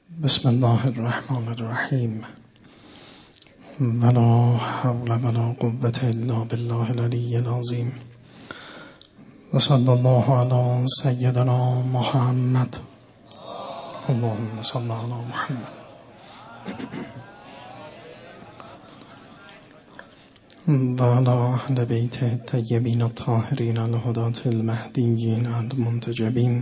بسم الله الرحمن الرحیم ولا حول ولا قوة الا بالله العلی العظیم و صلی الله علی سیدنا محمد اللهم صل علی محمد و علی اهل بیت الطیبین الطاهرین الهداة المهدیین المنتجبین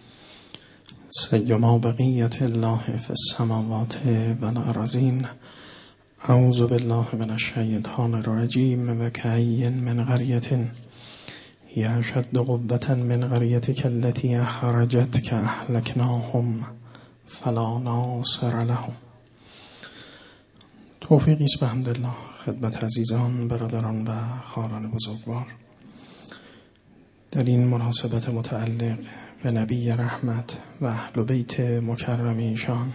سیما بقیت الله فی السماوات و الارضین. اعوذ بالله من الشیطان الرجیم و کأی من قریة هی اشد قوة من قریتک التی اخرجتک اهلکناهم فلا ناصر لهم. توفیقی است به حمدالله خدمت عزیزان، برادران و خواهران بزرگوار. در این مناسبت متعلق به نبی رحمت و اهل بیت مکرم ایشان،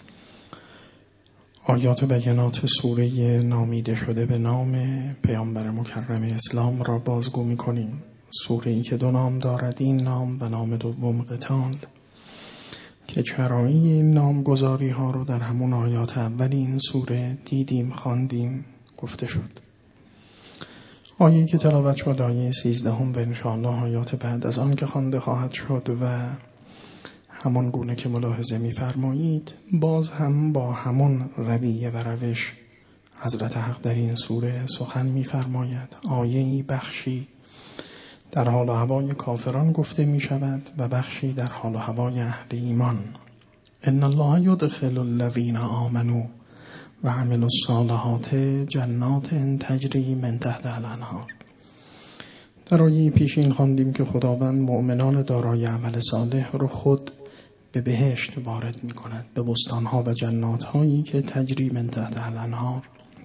آیات و بینات سوره نامیده شده به نام پیامبر مکرم اسلام را بازگو می‌کنیم. سوره ای که دو نام دارد، این نام و نام دوم قتال، که چرایی این نامگذاری ها رو در همون آیات اول این سوره دیدیم، خواندیم، گفته شد. آیه‌ای که تلاوت شد آیه 13 و انشاءالله آیات بعد از آن که خوانده خواهد شد و همون گونه که ملاحظه می‌فرمایید باز هم با همون رویه و روش حضرت حق در این سوره سخن می‌فرماید. آیه‌ای بخشی در حال و هوای کافران گفته می‌شود و بخشی در حال و هوای اهل ایمان. ان الله یدخل الذین آمنوا و عملوا الصالحات جنات تجری من تحتها الانهار. در آیه پیشین خواندیم که خداوند مؤمنان دارای عمل صالح رو خود به بهشت وارد می کند، به بستانها و جنات هایی که تجری من تحتها الانهار،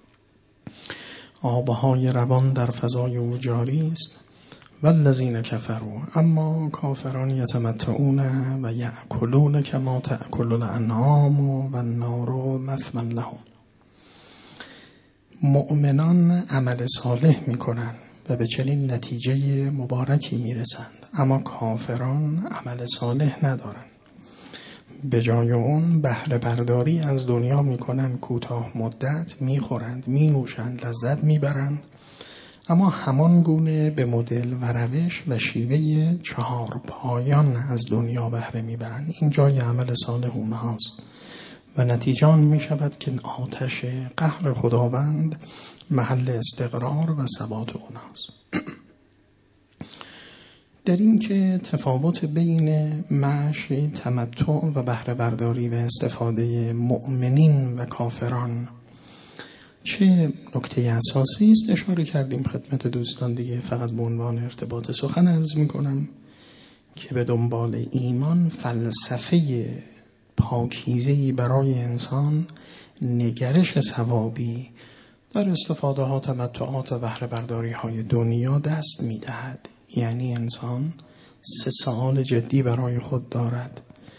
آبهای روان در فضای او جاری است. والذین کفروا، اما کافران یتمتعون و یأکلون کما تأکل الانعام و النار مثوی لهم. مؤمنان عمل صالح میکنند و به چنین نتیجه مبارکی میرسند، اما کافران عمل صالح ندارند. به جای اون بهره برداری از دنیا میکنند، کوتاه مدت میخورند، مینوشند، لذت میبرند، اما همان گونه به مدل و روش و شیوه چهار پایان از دنیا بهره میبرند. این جای عمل صالح اونهاست و نتیجه آن می شود که آتش قهر خداوند محل استقرار و ثبات اونهاست. در این که تفاوت بین معاش تمتع و بهره برداری و استفاده مؤمنین و کافران چه نکته اساسی است اشاره کردیم خدمت دوستان دیگه. فقط به عنوان ارتباط سخن عرض می کنم که به دنبال ایمان فلسفه پاکیزه‌ای برای انسان، نگرش ثوابی در استفاده ها، تمتعات و بهره برداری های دنیا دست می دهد. یعنی انسان 3 سوال جدی برای خود دارد: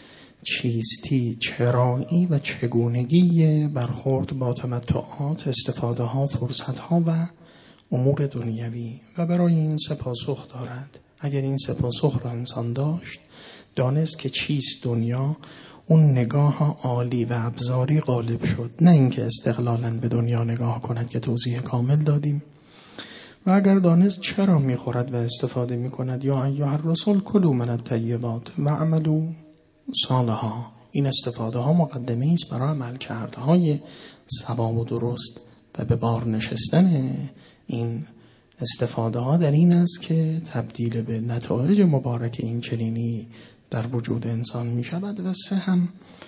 چیستی، چرایی و چگونگی برخورد با تمتعات، استفاده ها، فرصت ها و امور دنیوی، و برای این 3 پاسخ دارد. اگر این 3 پاسخ را انسان دانست که چیست دنیا، اون نگاه عالی و ابزاری غالب شد، نه اینکه استقلالاً به دنیا نگاه کند که توضیح کامل دادیم. و اگر دانست چرا میخورد و استفاده میکند، یا ایها الرسل کلوا من الطیبات و عملوا صالحا، این استفاده ها مقدمه است برای عمل کردهای صواب و درست و به بار نشستن این استفاده ها در این است که تبدیل به نتایج مبارک این کلینی در وجود انسان می شود. و 3 هم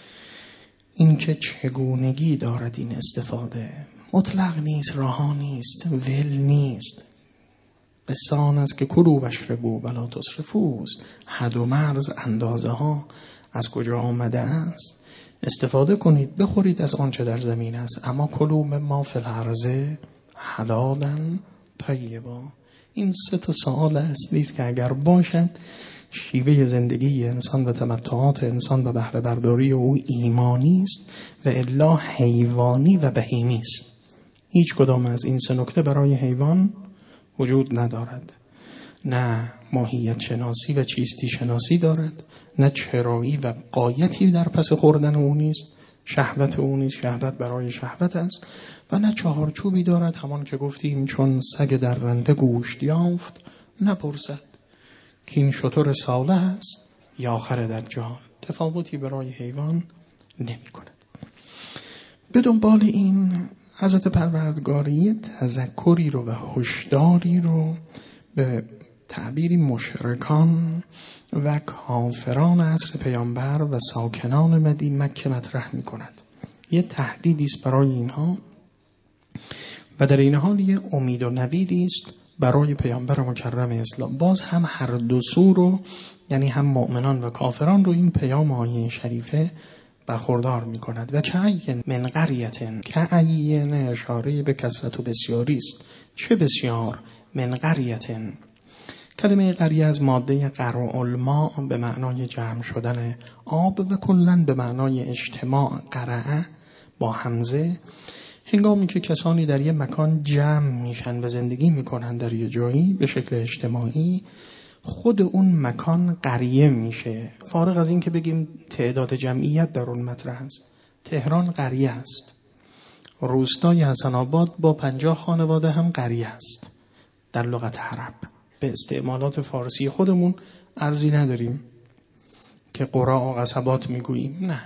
این که چگونگی دارد این استفاده. مطلق نیست، رها نیست، ول نیست. قصه آن است که کلوا واشربوا ولا تسرفوا است. حد و مرز، اندازه ها از کجا آمده است. استفاده کنید، بخورید از آنچه در زمین است، اما کلوا مما فی الارض حلالا طیبا. این 3 سوال اصلی است که اگر باشد، شیوه زندگی انسان و تمتعات انسان و بهره برداری او ایمانی است و الا حیوانی و بهیمی است. هیچ کدام از این 3 نکته برای حیوان وجود ندارد. نه ماهیت شناسی و چیستی شناسی دارد، نه چرایی و غایتی در پس خوردن او نیست، شهوت او نیز شهوت برای شهوت است و نه چهارچوبی دارد، همان که گفتیم چون سگ درنده گوشت یافت نپرسد که این شتر صالح است یا آخر دجال. تفاوتی برای حیوان نمی کند. به دنبال این حضرت پروردگاری تذکری رو و هشداری رو به تعبیری مشرکان و کافران عصر پیامبر و ساکنان مکه مطرح می کند. یه تهدیدی است برای اینها و در این حال یه امید و نویدی است برای پیامبر مکرم اسلام. باز هم هر دو سو رو، یعنی هم مؤمنان و کافران رو، این پیام آیه شریفه برخوردار می کند. و کأین من قریة، کأین اشاره به کثرت و بسیاری است. چه بسیار؟ من قریة. کلمه قریه از ماده قرع الماء به معنای جمع شدن آب و کلاً به معنای اجتماع قرعه با همزه. هنگامی که کسانی در یه مکان جمع میشن و زندگی میکنن در یه جایی به شکل اجتماعی، خود اون مکان قریه میشه. فارغ از این که بگیم تعداد جمعیت در اون مطرح است. تهران قریه است. روستای حسن آباد با 50 خانواده هم قریه است در لغت عرب. به استعمالات فارسی خودمون ارزی نداریم که قرا و قصبات میگوییم. نه،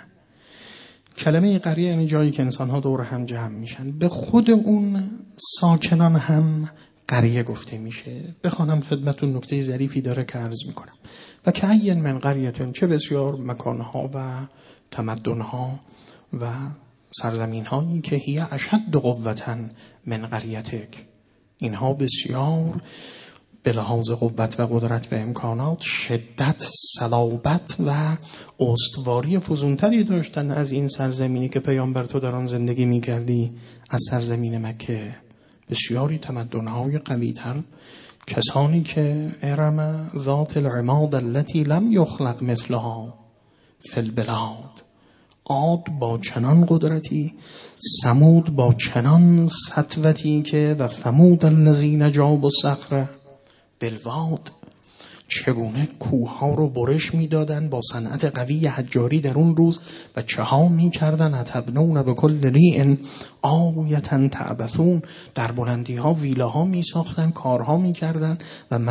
کلمه قریه یعنی جایی که انسان‌ها دور هم جمع میشن. به خود اون ساکنان هم قریه گفته میشه. بخوانم خدمتون نکته ظریفی داره که عرض میکنم. و کأین من قریة، چه بسیار مکانها و تمدنها و سرزمین‌هایی که هی اشد قوة من قریتک، اینها بسیار به لحاظ قوت و قدرت و امکانات شدت، صلابت و استواری فزونتری داشتن از این سرزمینی که پیامبر تو در آن زندگی می‌کردی، از سرزمین مکه. بسیاری تمدن‌های قوی‌تر، کسانی که ارم ذات العماد التي لم یخلق مثلها فی البلاد، عاد با چنان قدرتی، ثمود با چنان سطوتی که و ثمود الذین جابوا الصخر بالواد، چگونه کوه‌ها رو برش می‌دادن با صنعت قوی حجاری در اون روز و چها می‌کردن. اتبنون بكل ریع آیة تعبثون، در بلندی‌ها ویلاها می‌ساختن، کارها می‌کردن و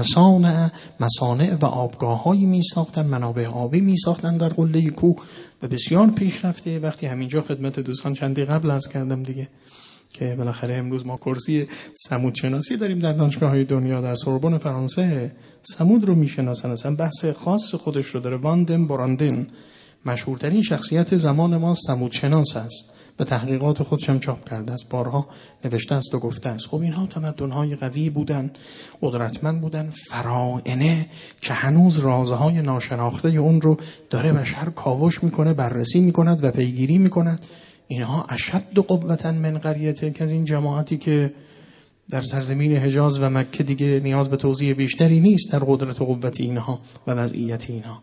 مصانع و آبگاه‌هایی می‌ساختن، منابع آبی می‌ساختن در قله کوه و بسیار پیشرفته. وقتی همینجا خدمت دوستان چندی قبل عرض کردم دیگه که بالاخره امروز ما کرسی ثمود شناسی داریم در دانشگاه‌های دنیا. در سوربن فرانسه ثمود رو میشناسن، اصلا بحث خاص خودش رو داره. واندن براندن مشهورترین شخصیت زمان ما ثمود شناس است، به تحقیقات خودش هم چاپ کرده است، بارها نوشته است و گفته است. خب اینها تمدن‌های قوی بودن، قدرتمند بودن، فراعنه که هنوز رازهای ناشناخته اون رو داره بشر کاوش میکنه، بررسی میکند و پیگیری میکند. اینها اشد قوة من قریة، که از این جماعتی که در سرزمین حجاز و مکه دیگه نیاز به توضیح بیشتری نیست در قدرت و قوت اینها و وضعیت اینها.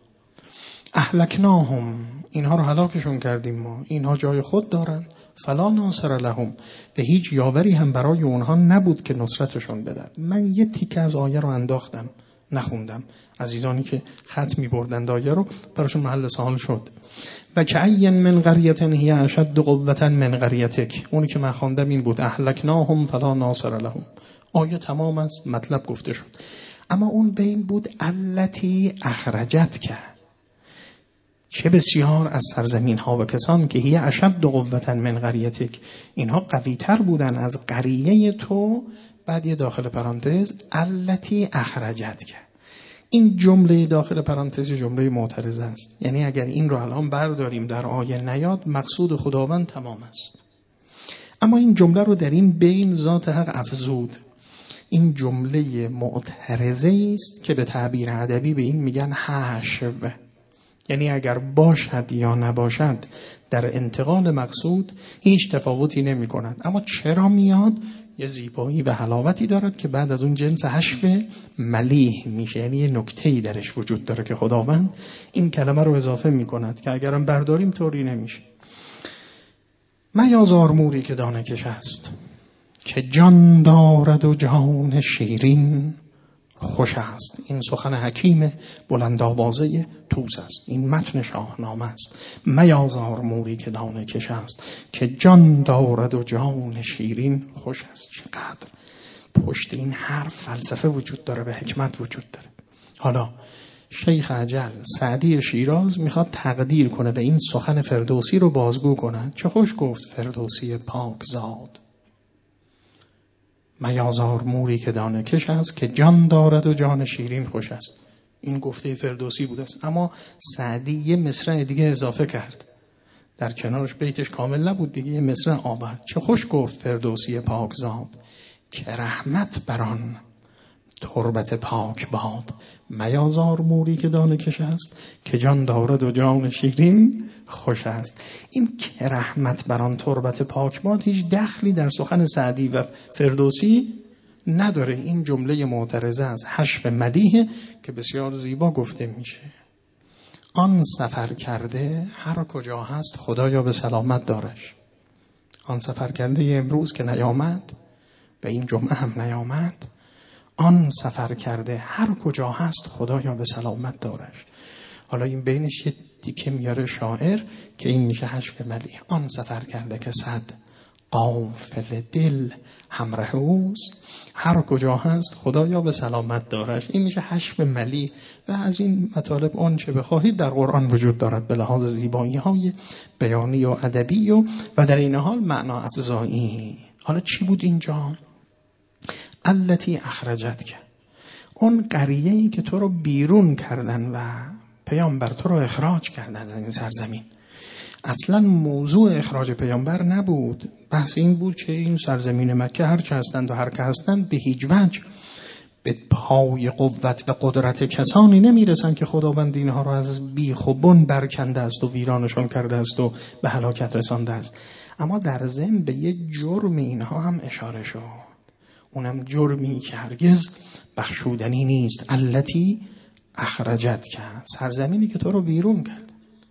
اهلکناهم، اینها رو هلاکشون کردیم ما، اینها جای خود دارن. فلا ناصر لهم، به هیچ یاوری هم برای اونها نبود که نصرتشون بدن. من یه تیکه از آیه رو انداختم نخوندم، عزیزانی که خط می‌بردند آیه رو براشون محل سوال شد. و کأین من قریة هی اشد قوة من قریتک، اونی که من خواندم این بود اهلکناهم فلا ناصر لهم. آیه تمام است، مطلب گفته شد. اما اون بین بود التی اخرجتک، چه بسیار از سرزمین ها و کسان که هی اشد قوة من قریتک، اینها قوی تر بودن از قریه تو. بعد یه داخل پرانتز التی اخرجتک. این جمله داخل پرانتز جمله معترضه است، یعنی اگر این رو الان برداریم در آیه نیاد مقصود خداوند تمام است. اما این جمله رو در این بین ذات حق افزود. این جمله معترضه است که به تعبیر ادبی به این میگن حشو، یعنی اگر باشد یا نباشد در انتقال مقصود هیچ تفاوتی نمی کند. اما چرا میاد؟ یه زیبایی و حلاوتی دارد که بعد از اون جنس حشو ملیح میشه، یعنی یه نکته‌ای درش وجود داره که خداوند این کلمه رو اضافه میکند که اگرم برداریم طوری نمیشه. میازار موری که دانه کش است، که جان دارد و جان شیرین خوش است. این سخن حکیم بلند آوازه طوس است. این متن شاهنامه است. میازار موری که دانه کش است، که جان دارد و جان شیرین خوش است. چقدر پشت این حرف فلسفه وجود داره و حکمت وجود داره. حالا شیخ اجل سعدی شیراز میخواد تقدیر کنه به این سخن فردوسی رو بازگو کنه. چه خوش گفت فردوسی پاک زاد، میازار موری که دانه کش است، که جان دارد و جان شیرین خوش است. این گفته فردوسی بود است، اما سعدی یه مصرع دیگه اضافه کرد، در کنارش بیتش کامل نبود دیگه، یه مصرع آورد. چه خوش گفت فردوسی پاک زاد، که رحمت بران تربت پاک باد. میازار موری که دانه کش است، که جان دارد و جان شیرین خوش است. این که رحمت بران تربت پاک باد هیچ دخلی در سخن سعدی و فردوسی نداره. این جمله معترضه از حشو مدیح که بسیار زیبا گفته میشه. آن سفر کرده هر کجا هست، خدایا به سلامت دارش. آن سفر کرده امروز که نیامد و این جمعه هم نیامد، آن سفر کرده هر کجا هست، خدایا به سلامت دارش. حالا این بینش یه دیگه میاره شاعر که این میشه حشو مدیح. آن سفر کرده که صد قافل دل همراه اوست، هر کجا هست خدایا به سلامت دارش. این میشه حشو مدیح. و از این مطالب آنچه بخواهید در قرآن وجود دارد، به لحاظ زیبایی های بیانی و ادبی و در این حال معنا افزایی. حالا چی بود اینجا؟ التی اخرجت که، اون قریه‌ای که تو رو بیرون کردن و پیامبر تو رو اخراج کردن از این سرزمین. اصلا موضوع اخراج پیامبر نبود. بحث این بود که این سرزمین مکه هر چه هستند و هر که هستند به هیچ وجه به پای قوت و قدرت کسانی نمیرسن که خداوند اینها رو از بیخ و بن برکنده است و ویرانشان کرده است و به هلاکت رسانده است. اما در ضمن به یک جرم اینها هم اشاره شد، اونم جرمی که هرگز بخشودنی نیست. التی اخرجت کرد، سرزمینی که تو رو بیرون کرد،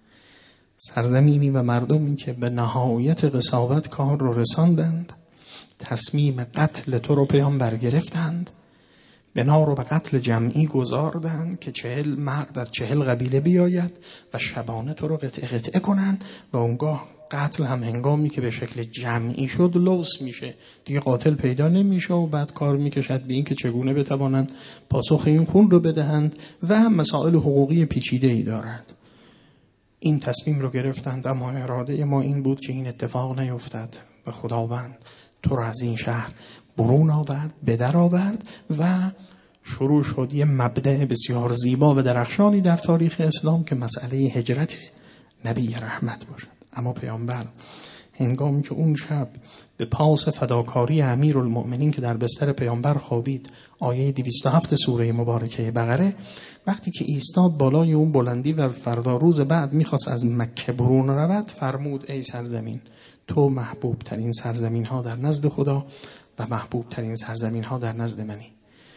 سرزمینی و مردمی که به نهایت قساوت کار رو رساندند، تصمیم قتل تو رو پیامبر گرفتند، بنا رو به قتل جمعی گذاردند که 40 مرد از 40 قبیله بیاید و شبانه تو رو قطعه قطعه کنند و اونگاه قتل هم هنگامی که به شکل جمعی شد لوث میشه، دیگه قاتل پیدا نمیشه و بعد کار میکشد به این که چگونه بتوانند پاسخ این خون رو بدهند و مسائل حقوقی پیچیده‌ای دارد. این تصمیم رو گرفتند، اما اراده ما این بود که این اتفاق نیفتد و خداوند تو رو از این شهر برون آورد، به در آورد و شروع شد یه مبدأ بسیار زیبا و درخشانی در تاریخ اسلام که مسئله هجرت نبی رحمت باشد. اما پیامبر هنگامی که اون شب به پاس فداکاری امیرالمؤمنین که در بستر پیامبر خوابید، آیه 207 سوره مبارکه بقره، وقتی که ایستاد بالای اون بلندی و فردا روز بعد میخواست از مکه برون رود، فرمود ای سرزمین، تو محبوب ترین سرزمین ها در نزد خدا و محبوب ترین سرزمین ها در نزد منی،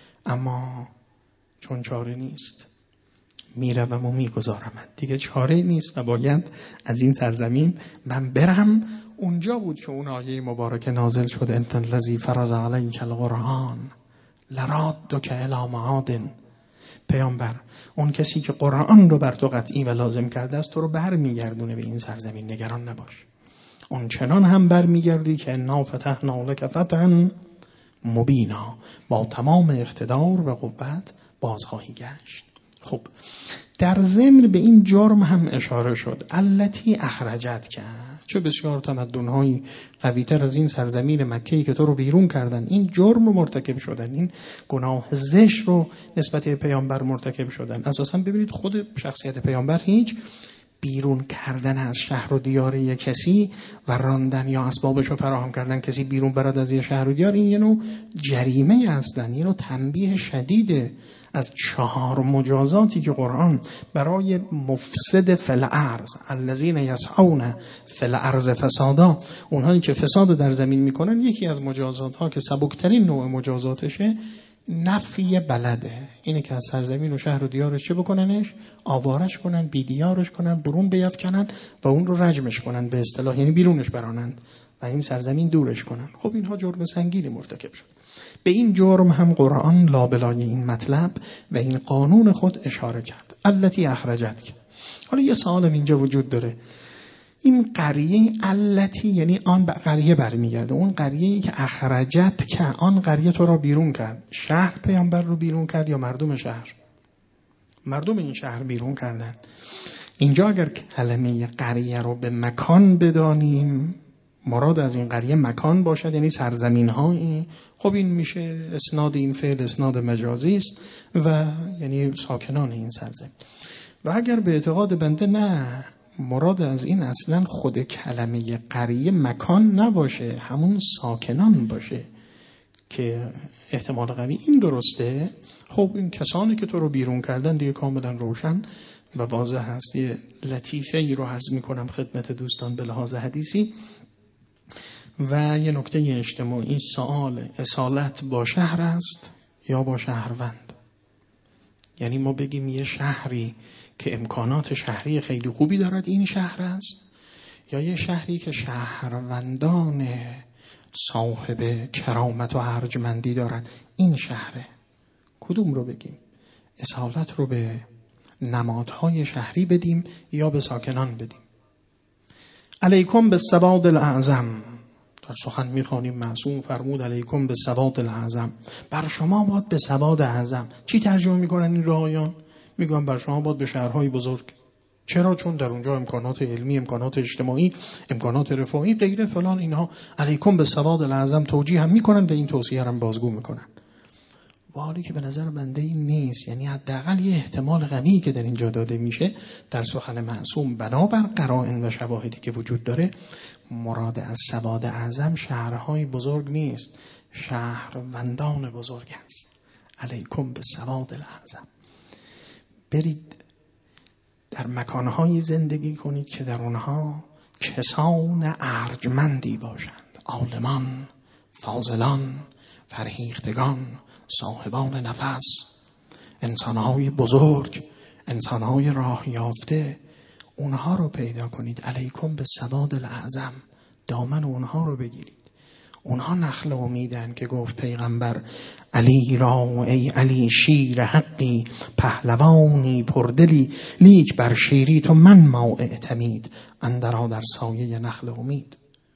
اما چون چاره نیست میروم و میگذارم، دیگه چاره نیست و باید از این سرزمین من برم. اونجا بود که اون آیه مبارکه نازل شد، انت الذی فرض علیک القرآن لرادک الی معاد. پیامبر، اون کسی که قرآن رو بر تو قطعی و لازم کرده است تو رو برمیگردونه به این سرزمین، نگران نباش. اون چنان هم برمیگردی که انا فتحنا لک فتحا مبینا، با تمام اقتدار و قوت بازخواهی گشت. خب در ضمن به این جرم هم اشاره شد، التی اخرجت کرد، چه بسیار تمدن‌های قوی‌تر از این سرزمین مکه‌ای که تو رو بیرون کردن این جرم رو مرتکب شدن، این گناه زشت رو نسبت به پیامبر مرتکب شدن. اساساً ببینید خود شخصیت پیامبر هیچ بیرون کردن از شهر و دیار یک کسی و راندن یا اسبابش رو فراهم کردن کسی بیرون برد از یه شهر و دیار، این یه نوع جریمه هستن، یه نوع تنبیه شدیده از 4 مجازاتی که قرآن برای مفسد فی الارض، الذین یسعون فی الارض فسادا، اونهایی که فساد در زمین میکنن، یکی از مجازات ها که سبکترین نوع مجازاتشه نفی بلده، اینه که از سرزمین و شهر و دیارش چه بکننش؟ آوارش کنن، بیدیارش کنن، برون بیفکنن و اون رو رجمش کنن، به اصطلاح یعنی بیرونش برانند و این سرزمین دورش کنن. خب اینها جرم سنگینی مرتکب شد. به این جرم هم قرآن لابلای این مطلب و این قانون خود اشاره کرد. التی اخرجت. حالا یه سوالم اینجا وجود داره، این قریه التی یعنی آن قریه برمیگرده، اون قریه‌ای که اخرجت که آن قریه تو را بیرون کرد، شهر پیامبر رو بیرون کرد یا مردم شهر؟ مردم این شهر بیرون کردن. اینجا اگر کلمه قریه رو به مکان بدانیم، مراد از این قریه مکان باشد، یعنی سرزمین هایی، خب این میشه اسناد این فعل اسناد مجازی است و یعنی ساکنان این سرزمین. و اگر به اعتقاد بنده نه، مراد از این اصلا خود کلمه قریه مکان نباشه، همون ساکنان باشه، که احتمال قوی این درسته. خب این کسانی که تو رو بیرون کردن دیگه کاملا روشن و واضح هست. یه لطیفه ای رو عرض میکنم خدمت دوستان به لحاظ حدیثی و یه نکته اجتماعی. سوال اصالت با شهر است یا با شهروند؟ یعنی ما بگیم یه شهری که امکانات شهری خیلی خوبی دارد این شهر است، یا یه شهری که شهروندان صاحب کرامت و ارجمندی دارد این شهره؟ کدوم رو بگیم؟ اصالت رو به نمادهای شهری بدیم یا به ساکنان بدیم؟ علیکم بالسواد الاعظم، در سخن میخوانیم معصوم فرمود علیکم بالسواد الاعظم، بر شما باد به سواد اعظم. چی ترجمه میکنن این رعایان؟ میگن بر شما باد به شهرهای بزرگ. چرا؟ چون در اونجا امکانات علمی، امکانات اجتماعی، امکانات رفاهی غیره فلان اینها علیکم بالسواد الاعظم توجیه هم میکنن و این توصیه هم بازگو میکنن. و حالی که به نظر بنده این نیست، یعنی حداقل یه احتمال قوی که در اینجا داده میشه در سخن معصوم بنابر قرائن و شواهدی که وجود داره، مراد از سواد اعظم شهرهای بزرگ نیست، شهروندان بزرگ است. علیکم بالسواد الاعظم. برید در مکانهایی زندگی کنید که در اونها کسان ارجمندی باشند، عالمان، فاضلان، فرهیختگان، صاحبان نفس، انسانهای بزرگ، انسانهای راه یافته، اونها رو پیدا کنید. علیکم بالسواد الاعظم، دامن اونها رو بگیرید. اونها نخل امیدن که گفت پیغمبر علی را ای علی شیر حقی، پهلوانی پردلی، لیک بر شیری تو من ما اعتمید، اندرا در سایه نخل امید.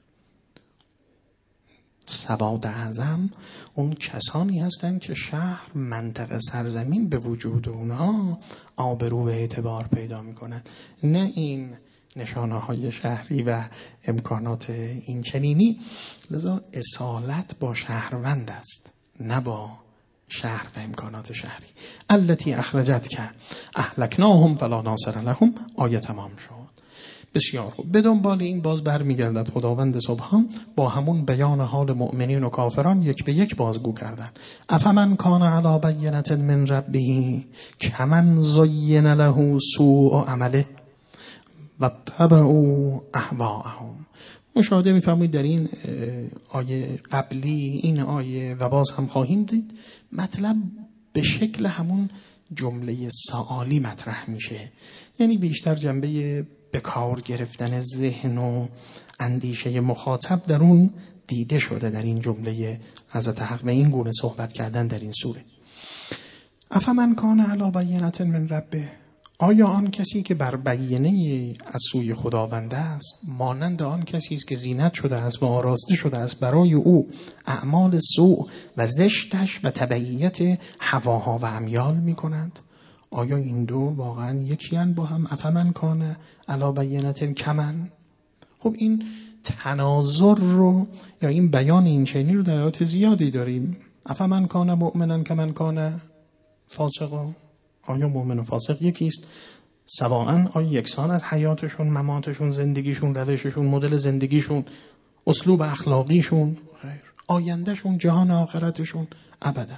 سواد اعظم اون کسانی هستند که شهر، منطقه، سرزمین به وجود اونها آبرو و اعتبار پیدا میکنن، نه این نشانه های شهری و امکانات این چنینی. لذا اصالت با شهروند است، نه با شهر و امکانات شهری. التی اخرجت که اهلکناهم فلا ناصر لهم، آیه تمام شد. بسیار خوب. به دنبال این باز برمیگردد خداوند سبحان با همون بیان حال مؤمنین و کافران یک به یک بازگو کردن. افمن کان علی بینة من ربه کمن زین له سوء عمله و تبعوا اهواءهم. مشاهده می‌فرمایید در این آیه قبلی، این آیه و باز هم خواهیم دید، مطلب به شکل همون جمله سوالی مطرح میشه، یعنی بیشتر جنبه به کار گرفتن ذهن و اندیشه مخاطب در اون دیده شده در این جمله حضرت حق و این گونه صحبت کردن در این سوره. افمن کان علی بینة من ربه، آیا آن کسی که بر بینه از سوی خداوند است مانند آن کسی است که زینت شده است و آراسته شده است برای او اعمال سوء و زشتش و تبعیت هواها و امیال می کنند؟ آیا این دو واقعا یکی هن با هم؟ افمن کان علی بینة کمن. خب این تناظر رو یا این بیان این چنین رو در آیات زیادی داریم. افمن کان مؤمنا کمن کان فاسقا، آیا مؤمن و فاسق یکیست؟ سواء آیا یکسان از حیاتشون، مماتشون، زندگیشون، روششون، مدل زندگیشون، اسلوب اخلاقیشون، غیر آیندهشون، جهان آخرتشون؟ ابدا.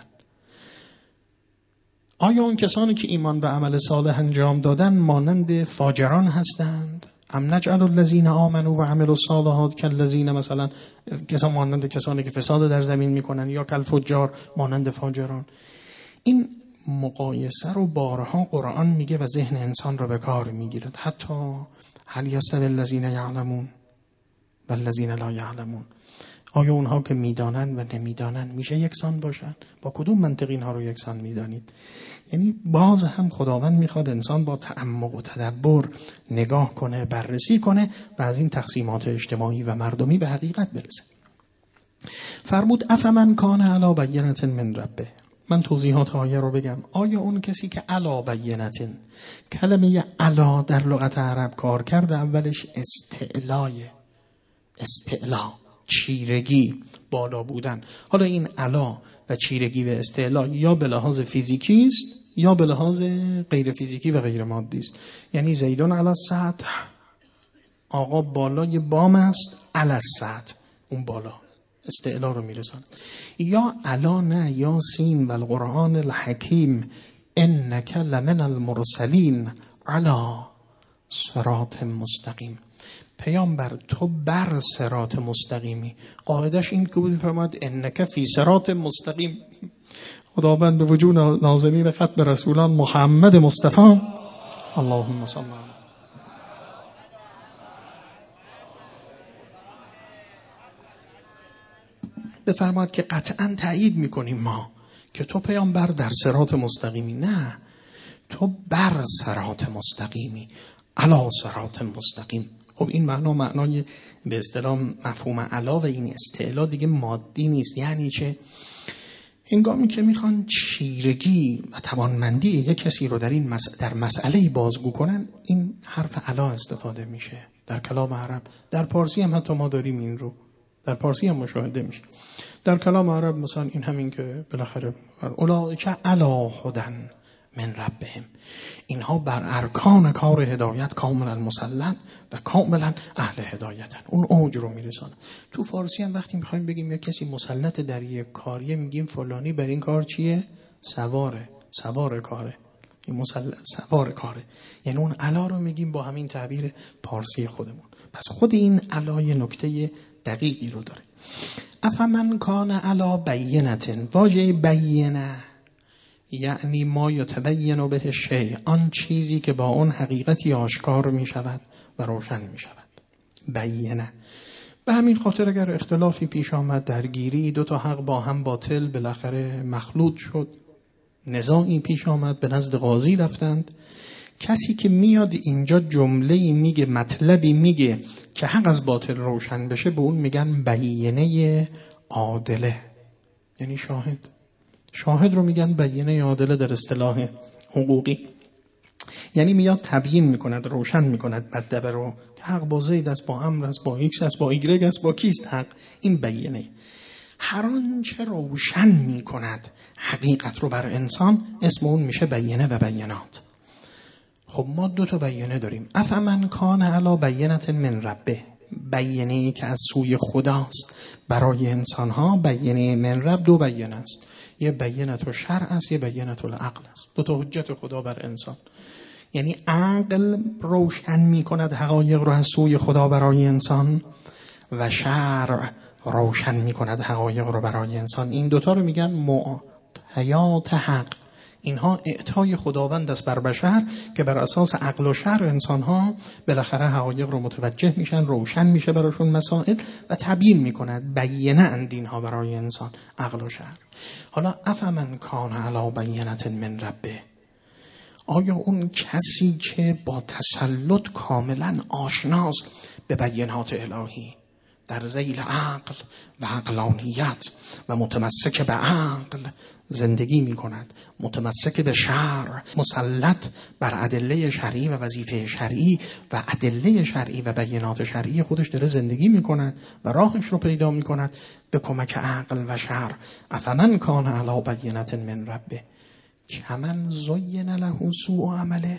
آیا اون کسانی که ایمان و عمل صالح انجام دادن مانند فاجران هستند؟ ام نجعل الذین آمنوا و عملوا الصالحات کالذین، مثلا کسان مانند کسانی که فساد در زمین میکنن، یا کالفجار مانند فاجران. این مقایسه رو بارها قرآن میگه و ذهن انسان رو به کار میگیرد. حتی هل یستوی الذین یعلمون و الذین لا یعلمون، آیا اونها که میدانند و نمیدانند میشه یکسان باشن؟ با کدوم منطق اینها رو یکسان میدانید؟ یعنی باز هم خداوند میخواد انسان با تعمق و تدبر نگاه کنه، بررسی کنه و از این تقسیمات اجتماعی و مردمی به حقیقت برسه. فرمود افمن کان علی بینة من ربه. من توضیحات آیه رو بگم. آیا اون کسی که علی بینة، کلمه علا در لغت عرب کار کرده اولش استعلا، چیرگی، بالا بودن. حالا این علا و چیرگی و استعلا یا به لحاظ فیزیکی است یا به لحاظ غیر فیزیکی و غیر مادی است. یعنی زیدون علی السطح، آقا بالای بام است، علی السطح، اون بالا استعلا رو میرسان. یا علا نه، یا سین و القرآن الحکیم انک لمن المرسلین علی صراط مستقیم. پیامبر تو بر صراط مستقیمی. قاعدش این که بود فرماد انک فی صراط مستقیم. خداوند به وجود نازلین ختم رسولان محمد مصطفی اللهم صل علی بفرماد که قطعا تایید میکنیم ما که تو پیامبر در صراط مستقیمی. نه، تو بر صراط مستقیمی، علی صراط مستقیم. خب این معنای به اصطلاح مفهوم علا و این استعلا دیگه مادی نیست. یعنی چه؟ هنگامی که میخوان چیرگی و توانمندی یک کسی رو در مسئله بازگو کنن، این حرف علا استفاده میشه در کلام عرب. در پارسی هم حتی ما داریم این رو، در پارسی هم مشاهده میشه. در کلام عرب مثلا این همین که بالاخره اولئک علی هدی من ربهم، اینها بر ارکان کار هدایت کاملا مسلط و کاملا اهل هدایتن، اون اوج رو میرسانه. تو فارسی هم وقتی میخوایم بگیم یک کسی مسلط در یک کاریه، میگیم فلانی بر این کار چیه؟ سوار کاره، این مسلط سوار کاره. یعنی اون علا رو میگیم با همین تعبیر پارسی خودمون. پس خود این علای نکته دقیقی رو داره. افمن کان علی بینة، واژه بینه یعنی ما یتبین به شیء، آن چیزی که با اون حقیقتی آشکار می شود و روشن می شود. بینه. به همین خاطر اگر اختلافی پیش آمد، درگیری، دو تا حق با هم باطل بالاخره مخلوط شد، نزاعی پیش آمد، به نزد قاضی رفتند. کسی که میاد اینجا جمله‌ای میگه، مطلبی میگه که حق از باطل روشن بشه، به اون میگن بینه عادله. یعنی شاهد رو میگن بینه عادله در اصطلاح حقوقی. یعنی میاد تبیین میکند، روشن میکند مطلب رو که حق با زید است، با امر است، با ایکس است، با ایگرگ است، با کیست حق. این بینه. هر آنچه روشن میکند حقیقت رو بر انسان، اسم اون میشه بینه و بینات. خب ما دو تا بینه داریم. افمن کان علی بینة من ربه، بینه‌ای که از سوی خداست برای انسان‌ها. بینه من رب دو بینه است، یه بینه تو شرع است، یه بینه تو العقل است. دو تا حجت خدا بر انسان. یعنی عقل روشن می‌کند حقایق رو از سوی خدا برای انسان و شرع روشن می‌کند حقایق رو برای انسان. این دوتا رو میگن معطیات حق. اینها اعطای خداوند است بر بشر که بر اساس عقل و شرع انسان‌ها بالاخره حقایق رو متوجه میشن، روشن میشه براشون مسائل و تبیین میکند. بینه اند اینها برای انسان، عقل و شرع. حالا افمن کان علی بینة من ربه، آیا اون کسی که با تسلط کاملا آشناست به بینات الهی، در ذیل عقل و عقلانیت و متمسک به عقل زندگی می کند، متمسک به شرع، مسلط بر ادله شرعی و وظیفه شرعی و ادله شرعی و بینات شرعی خودش داره زندگی می کند و راهش رو پیدا می کند به کمک عقل و شرع. افمن کان علی بینة من ربه کمن زین له سوء عمله،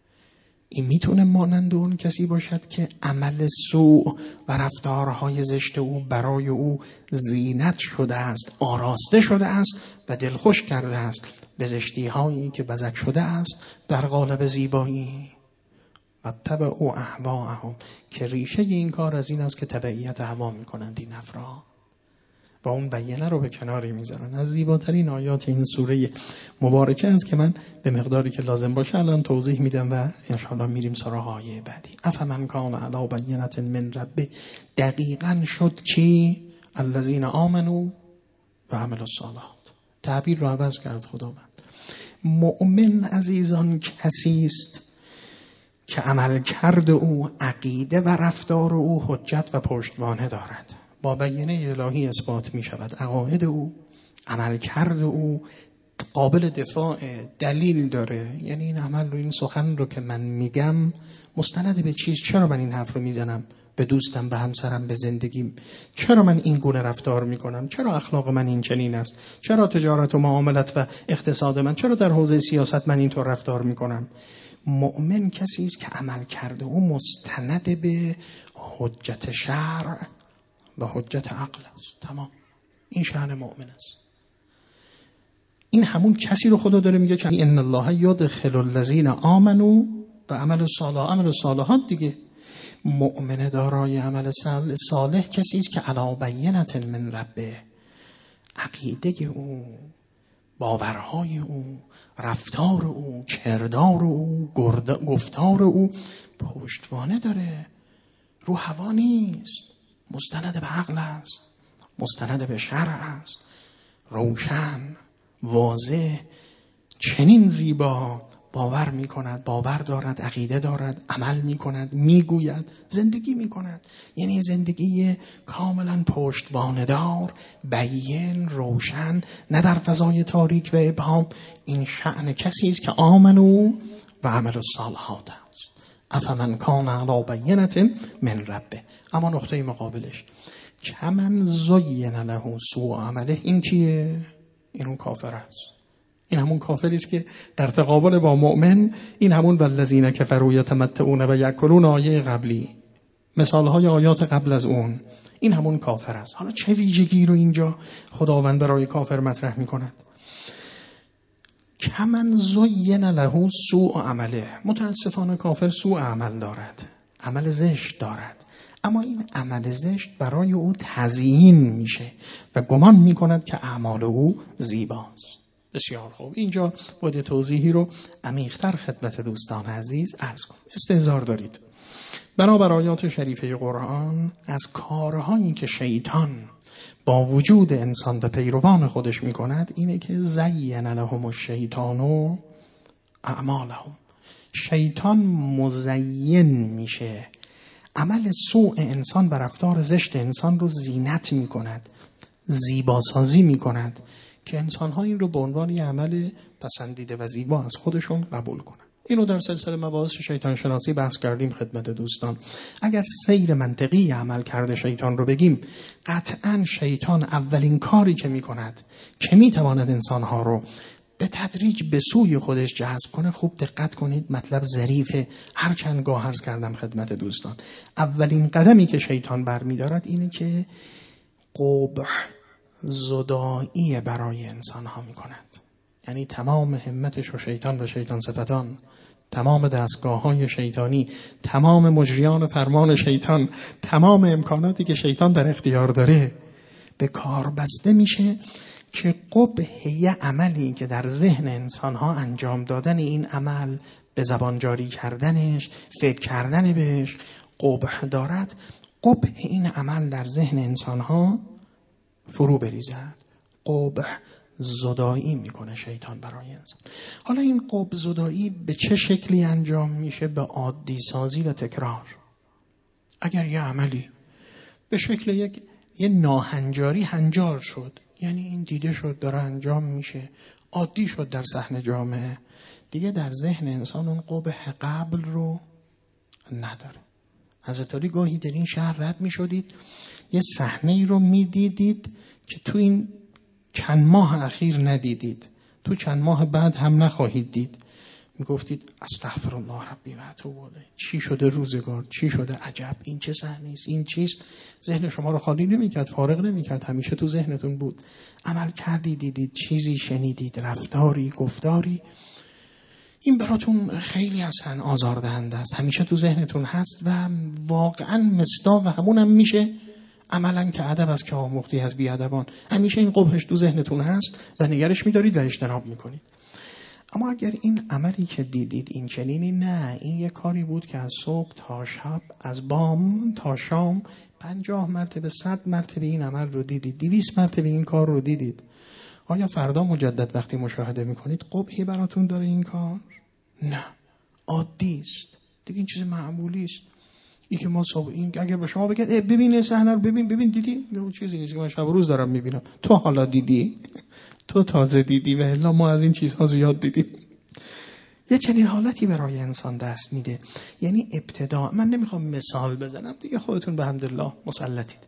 این میتونه مانند اون کسی باشد که عمل سوء و رفتارهای زشت او برای او زینت شده است، آراسته شده است و دلخوش کرده است به زشتی هایی که بزک شده است در قالب زیبایی. و تبعوا اهواءهم، که ریشه این کار از این است که تبعیت هوا میکنند این افراد و اون بیانه رو به کناری میذارن. از زیباترین آیات این سوره مبارکه است که من به مقداری که لازم باشه الان توضیح میدم و انشاءالله میریم سراغ آیه بعدی. افمن کان علی بینة من ربه، دقیقاً شد کی؟ الذین آمنوا و عملوا الصالحات. تعبیر رو عوض کرد خداوند. مؤمن عزیزان کسی است که عمل کرد او، عقیده و رفتار او حجت و پشتوانه دارد، با بیانه الهی اثبات می شود. عقاید او، عمل کرد او قابل دفاع، دلیل داره. یعنی این عمل رو، این سخن رو که من میگم مستند به چیز؟ چرا من این حرف رو میزنم به دوستم، به همسرم، به زندگیم؟ چرا من این گونه رفتار میکنم؟ چرا اخلاق من این چنین است؟ چرا تجارت و معاملت و اقتصاد من، چرا در حوزه سیاست من اینطور رفتار میکنم؟ مؤمن کسی است که عمل کرده او مستند به حجت شرع و حجت عقل است. تمام. این شأن مؤمن است. این همون کسی رو خدا داره میگه که ان الله یدخل الذین آمنوا و عملوا الصالحات دیگه. مؤمن دارای عمل صالح کسی است که علی بینة من ربه، عقیده او، باورهای او، رفتار او، کردار او، گفتار او پشتوانه داره، رو هوا نیست، مستند به عقل است، مستند به شرع است، روشن، واضح، چنین زیبا باور می کند، باور دارد، عقیده دارد، عمل می کند، می گوید، زندگی می کند. یعنی زندگی کاملا پشتوانه‌دار، بیان، روشن، نه در فضای تاریک و ابهام. این شأن کسی است که آمنو و عملوا الصالحات است. افمن کان علی بینة من ربه. اما نقطه مقابلش کمن زین له سوء عمله، این کیه؟ این اون کافر است. این همون کافری است که در تقابل با مؤمن، این همون والذین کفروا یتمتعون و یاکلون، آیه قبلی، مثالهای آیات قبل از اون، این همون کافر است. حالا چه ویژگی رو اینجا خداوند برای کافر مطرح می‌کند؟ کمن زین له سوء عمله. متاسفانه کافر سوء عمل دارد، عمل زشت دارد، اما این عمل زشت برای او تزیین میشه و گمان میکند که اعمال او زیباست. بسیار خوب. اینجا باید توضیحی رو عمیق‌تر خدمت دوستان عزیز عرض کنم. استحضار دارید بنابر آیات شریفه قرآن از کارهایی که شیطان با وجود انسان و پیروان خودش میکند اینه که زین لهم الشیطان اعمالهم. شیطان مزین میشه، عمل سوء انسان و رفتار زشت انسان رو زینت میکند، زیباسازی میکند که انسان‌ها این رو به عنوان یه عمل پسندیده و زیبا از خودشون قبول کنند. اینو در سلسله مباحث شیطان شناسی بحث کردیم خدمت دوستان. اگر سیر منطقی عمل کرده شیطان رو بگیم، قطعاً شیطان اولین کاری که میکند که میتواند انسان‌ها رو به تدریج به سوی خودش جذب کنه، خوب دقت کنید، مطلب ظریفه، هر چند گاه عرض کردم خدمت دوستان، اولین قدمی که شیطان برمی‌دارد اینه که قبح، زدایی برای انسان‌ها می‌کند. یعنی تمام همتش و شیطان و شیطان صفتان، تمام دستگاه‌های شیطانی، تمام مجریان فرمان شیطان، تمام امکاناتی که شیطان در اختیار داره به کار بسته میشه که قبح یه عملی که در ذهن انسان‌ها انجام دادن این عمل، به زبان جاری کردنش، فکر کردن بهش قبح دارد، قبح این عمل در ذهن انسان‌ها فرو بریزد. قبح زدایی میکنه شیطان برای انسان. حالا این قبح زدایی به چه شکلی انجام میشه؟ به عادی سازی و تکرار. اگر یه عملی به شکل یه ناهنجاری هنجار شد، یعنی این دیده شد داره انجام میشه، عادی شد در صحنه جامعه، دیگه در ذهن انسان اون قبح قبل رو نداره. حضرت علی گاهی در این شهر رد می شدید، یه صحنه‌ای رو می دیدید که تو این چند ماه اخیر ندیدید، تو چند ماه بعد هم نخواهید دید. می گفتید استغفر الله ربی و اتوب الیه. چی شده روزگار؟ چی شده؟ عجب، این چه صحنه‌ای است؟ این چیست؟ ذهن شما رو خالی نمی‌کرد، فارغ نمی‌کرد، همیشه تو ذهنتون بود. عمل کردید، دیدید، چیزی شنیدید، رفتاری، گفتاری این براتون خیلی اصلا آزاردهنده است، همیشه تو ذهنتون هست و واقعا مصداق و همون میشه عملا که ادب است که آموختی از بیادبان. همیشه این قبحش تو ذهنتون هست و نگرش می‌دارید و اجتناب میکنید. اما اگر این عملی که دیدید این چنینی، نه، این یه کاری بود که از صبح تا شب، از بام تا شام 50 مرتبه 100 مرتبه این عمل رو دیدید، 200 مرتبه این کار رو دیدید، آیا فردا مجدد وقتی مشاهده میکنید قبحی براتون داره این کار؟ نه، عادی است دیگه، این چیز معمولی است. این که ما صبح این اگر به شما بگید ببین صحنه رو ببین دیدی، اون چیزی نیست که من شب و روز دارم میبینم. تو حالا دیدی، تو تازه دیدی و الا ما از این چیزها زیاد دیدیم. یه چنین حالتی برای انسان دست میده. یعنی ابتدا، من نمیخوام مثال بزنم دیگه، خودتون به حمدالله مسلطید.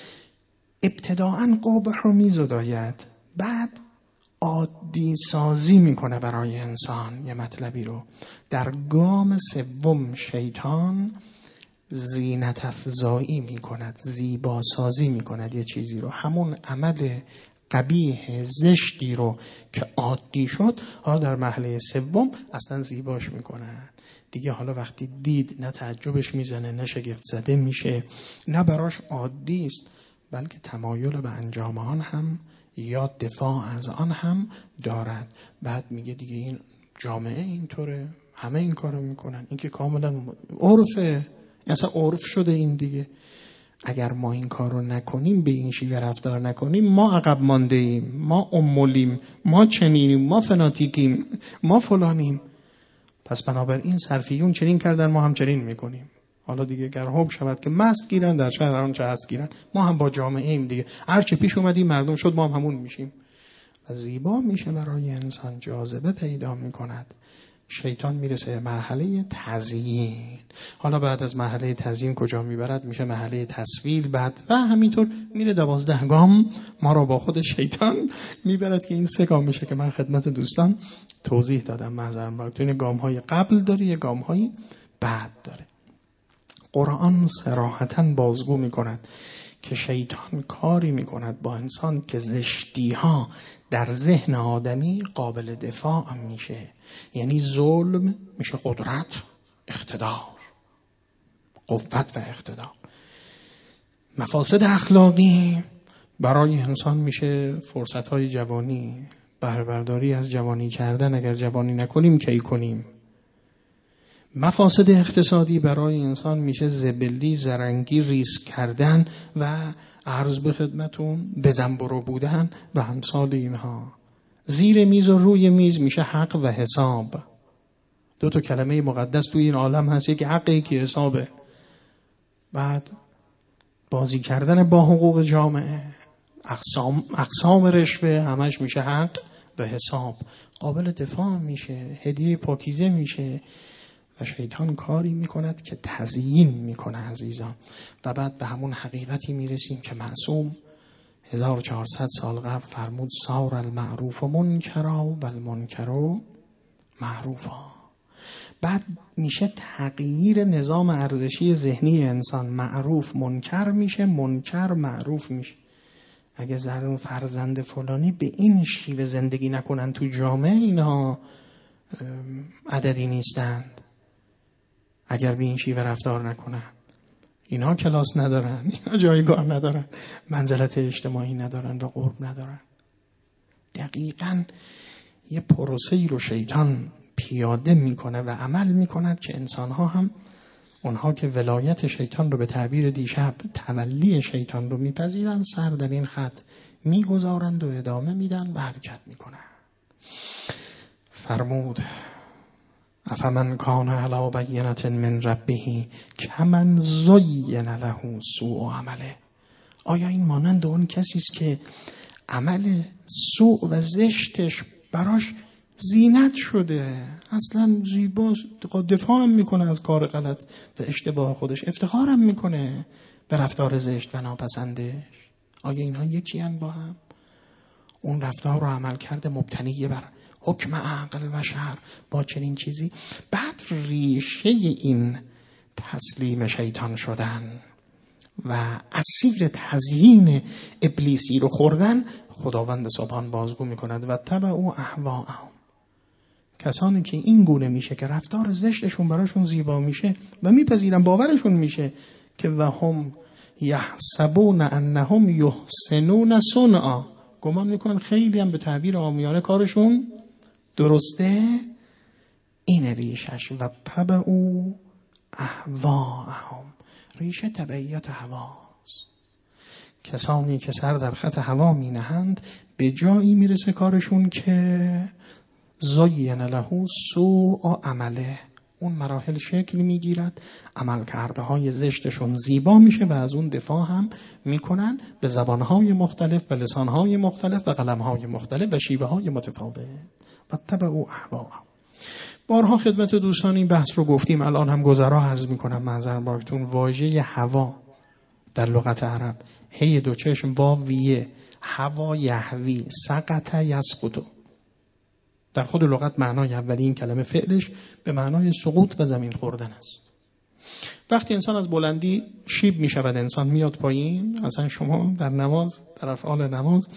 ابتداءً قبح رو میزداید، بعد عادی سازی میکنه برای انسان یه مطلبی رو. در گام سوم شیطان زینت افزایی میکند، زیبا سازی میکند یه چیزی رو، همون عمل قبیح زشتی رو که عادی شد حالا در مرحله سوم اصلا زیباش میکنن دیگه. حالا وقتی دید نه تعجبش میزنه، نه شگفت زده میشه، نه براش عادی است، بلکه تمایل به انجام آن هم یا دفاع از آن هم دارد. بعد میگه دیگه این جامعه اینطوره، همه این کارو میکنن، این که کاملا عرفه، اصلا عرف شده این دیگه. اگر ما این کارو نکنیم، به این شیوه رفتار نکنیم، ما عقب مانده ایم، ما امولیم، ما چنینیم، ما فناتیکیم، ما فلانیم. پس بنابراین صرفیون چنین کردن، ما هم چنین میکنیم. حالا دیگه گر حب شود که مست گیرن، در شهر هر آنچه هست گیرن. ما هم با جامعه ایم دیگه، هر چه پیش اومدیم مردم شد، ما هم همون میشیم. و زیبا میشه برای انسان، جاذبه پیدا میکند. شیطان میرسه مرحله تزیین. حالا بعد از مرحله تزیین کجا میبرد؟ میشه مرحله تصویر، بعد و همینطور میره 12 گام ما رو با خود شیطان میبرد که این 3 گام میشه که من خدمت دوستان توضیح دادم. معذرت میخوام، تو این گام های قبل داره، یه گام های بعد داره. قرآن صراحتاً بازگو میکند که شیطان کاری میکند با انسان که زشتی ها در ذهن آدمی قابل دفاع میشه. یعنی ظلم میشه قدرت، اقتدار، قوت و اقتدار. مفاسد اخلاقی برای انسان میشه فرصت های جوانی، بهره برداری از جوانی کردن، اگر جوانی نکنیم کی کنیم. مفاسد اقتصادی برای انسان میشه زبلی، زرنگی، ریسک کردن و عرض به خدمتون بزن برو بودن و امثال اینها. زیر میز و روی میز میشه حق و حساب. 2 کلمه مقدس توی این عالم هست، یکی حق، یکی حسابه. بعد بازی کردن با حقوق جامعه، اقسام رشوه، همش میشه حق و حساب. قابل دفاع میشه، هدیه پاکیزه میشه. و شیطان کاری میکند که تزیین میکنه عزیزان. و بعد به همون حقیقتی میرسیم که معصوم 1400 سال قبل فرمود صار المعروف منکرا و المنکر معروفا. بعد میشه تغییر نظام ارزشی ذهنی انسان، معروف منکر میشه، منکر معروف میشه. اگه زرن فرزند فلانی به این شیوه زندگی نکنن تو جامعه، اینها عددی نیستند. اگر به این شیوه رفتار نکنن، اینها کلاس ندارن، اینها جایگاه ندارن، منزلت اجتماعی ندارن و قرب ندارن. دقیقاً یه پروسه‌ای رو شیطان پیاده میکنه و عمل میکند که انسانها هم اونها که ولایت شیطان رو به تعبیر دیشب تولی شیطان رو میپذیرن، سر در این خط میگذارند و ادامه میدن و حرکت میکنن. فرمود افمن کان علی بینة من ربه کمن زین له سوء عمله. آیا این مانند اون کسی است که عمل سوء و زشتش براش زینت شده، اصلا زیباست، دفاع هم میکنه از کار غلط و اشتباه خودش، افتخار هم میکنه به رفتار زشت و ناپسندش. آیا اینها یکی هم با هم؟ اون رفتار رو عمل کرده مبتنی بر حکم عقل و شرع با چنین چیزی، بعد ریشه این تسلیم شیطان شدن و اسیر تزیین ابلیسی رو خوردن، خداوند سبحان بازگو میکند و تبعوا اهواءهم، کسانی که این گونه میشه که رفتار زشتشون براشون زیبا میشه و میپذیرن، باورشون میشه که وهم یحسبون انهم یحسنون صنعا، گمان میکنن خیلی هم به تعبیر عامیانه کارشون درسته. این ریشش و تبعوا اهواءهم، ریشه تبعیت هواست. کسانی که سر در خط هوا می نهند به جایی میرسه کارشون که زین له سوء عمله، اون مراحل شکل میگیرد، عمل کرده های زشتشون زیبا میشه و از اون دفاع هم میکنن به زبانهای مختلف و لسانهای مختلف و قلمهای مختلف و شیوه های متفاوت. و تبعوا اهواءهم. بارها خدمت دوستان این بحث رو گفتیم، الان هم گذرا عرض میکنم معذرت باشتون. واژه هوا در لغت عرب هی دو چشم با ویه، هوا یهوی، سقط یسقط، در خود لغت معنای اولی این کلمه فعلش به معنای سقوط و زمین خوردن است. وقتی انسان از بلندی شیب می شود، انسان میاد پایین. اصلا شما در نماز، در افعال نماز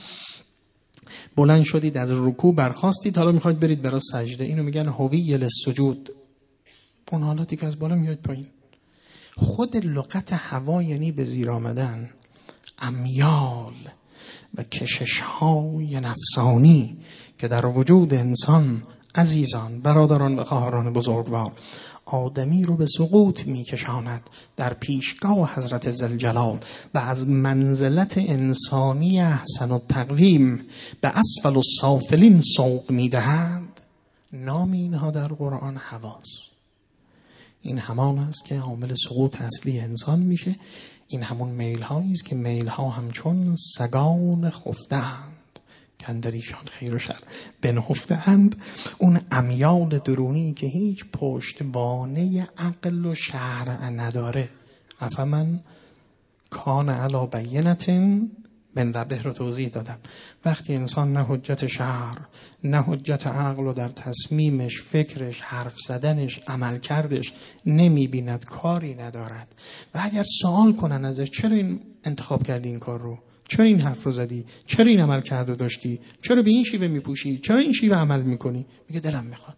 بلند شدید، از رکوع برخاستید، حالا میخواید برید برای سجده، اینو میگن هوی للسجود. اون حالاتی که از بالا میاد پایین. خود لغت هوا یعنی به زیر آمدن، امیال و کشش‌های نفسانی که در وجود انسان عزیزان، برادران و خواهران بزرگوار، آدمی رو به سقوط میکشاند، در پیشگاه حضرت ذوالجلال و از منزلت انسانی احسن التقویم به اسفل السافلین سوق میدهند. نام اینها در قرآن هواست. این همان است که عامل سقوط اصلی انسان میشه. این همون میل هایی است که میل ها همچون سگان خفته‌اند کندریشان خیر و شر بنهفته‌اند. اون امیال درونی که هیچ پشتوانه عقل و شرع نداره. افمن کان علی بینة من ربه رو توضیح دادم. وقتی انسان نه حجت شرع نه حجت عقل و در تصمیمش، فکرش، حرف زدنش، عمل کردش نمیبیند، کاری ندارد و اگر سوال کنن ازش چرا این انتخاب کردی این کار رو، چرا این حرف رو زدی، چرا این عمل کرده داشتی، چرا به این شیوه میپوشی، چرا این شیوه عمل میکنی، میگه دلم میخواد.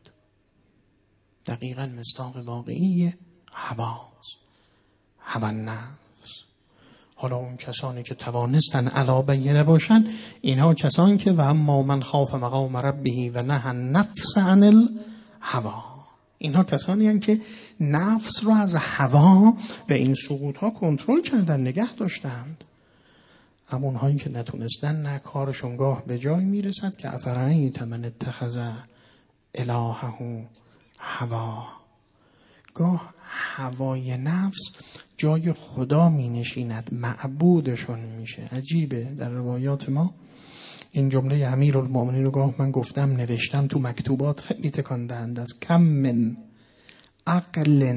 دقیقاً مصداق واقعی هواست، هوا النفس. حالا اون کسانی که توانستن علا بینه باشن، اینها کسانی که و اما من خاف مقام ربه و نهى النفس عن الهوا، اینها کسانی هستند که نفس رو از هوا و این سقوط ها کنترل کردن، نگه داشتند. اما اونهایی که نتونستن، نه کارشون گاه به جای میرسد که افرأیت من اتخذ الهه هوا، گاه هوای نفس جای خدا می نشیند، معبودشون میشه. عجیبه، در روایات ما این جمله امیرالمومنین رو گاه من گفتم، نوشتم تو مکتوبات، خیلی تکان دهنده است. کم من عقل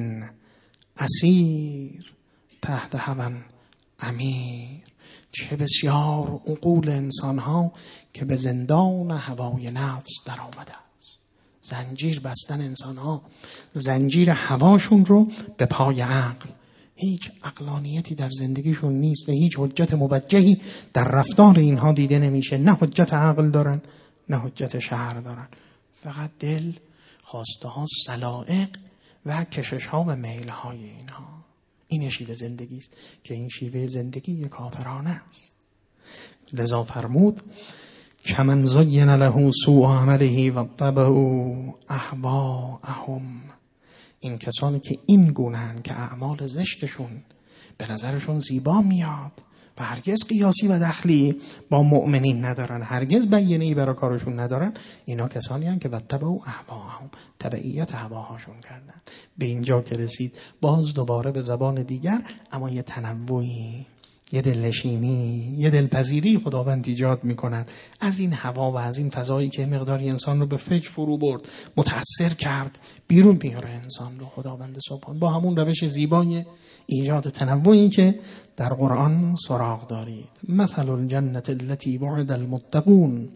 اسیر تحت هوی امیر، چه بسیار عقول انسان ها که به زندان هوای نفس در آمده. زنجیر بستن انسان ها، زنجیر هواشون رو به پای عقل. هیچ عقلانیتی در زندگیشون نیست و هیچ حجت موجهی در رفتار اینها دیده نمیشه. نه حجت عقل دارن نه حجت شرع دارن، فقط دل، خواسته ها، سلائق و کشش ها و میل های اینها. این شیوه زندگی است که این شیوه زندگی کافرانه است. لذا فرمود کمن زین له سوء عمله و تبعوا اهواءهم، این کسانی که این گونه‌اند که اعمال زشتشون به نظرشون زیبا میاد و هرگز قیاسی و دخلی با مؤمنین ندارن، هرگز بیانه‌ای برای کارشون ندارن، اینا کسانی هستند که تبعوا اهواءهم، تبعیت هواهاشون کردن. به اینجا که رسید، باز دوباره به زبان دیگر، اما یه تنوعی، یه دلنشینی، یه دلپذیری خداوند ایجاد می‌کند از این هوا و از این فضایی که مقداری انسان رو به فکر فرو برد، متأثر کرد، بیرون میاره انسان رو خداوند سبحان با همون روش زیبای ایجاد تنوعی که در قرآن سراغ دارید. مثل الجنة التي وعد المتقون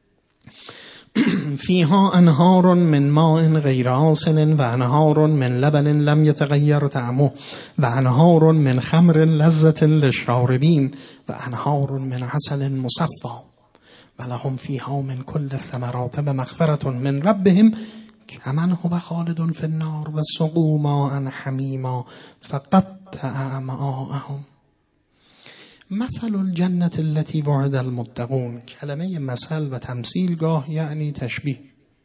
فيها انهار من ماء غير آسن و انهار من لبن لم يتغير طعمه و انهار من خمر لذة للشاربين و انهار من عسل مصفى و لهم فيها من كل الثمرات و مغفرة من ربهم کمن هو خالد فی النار و سقوا ماء حمیما فقطع امعاءهم. مثل الجنة التي وعد المتقون. کلمه مثل و تمثیل گاه یعنی تشبیه.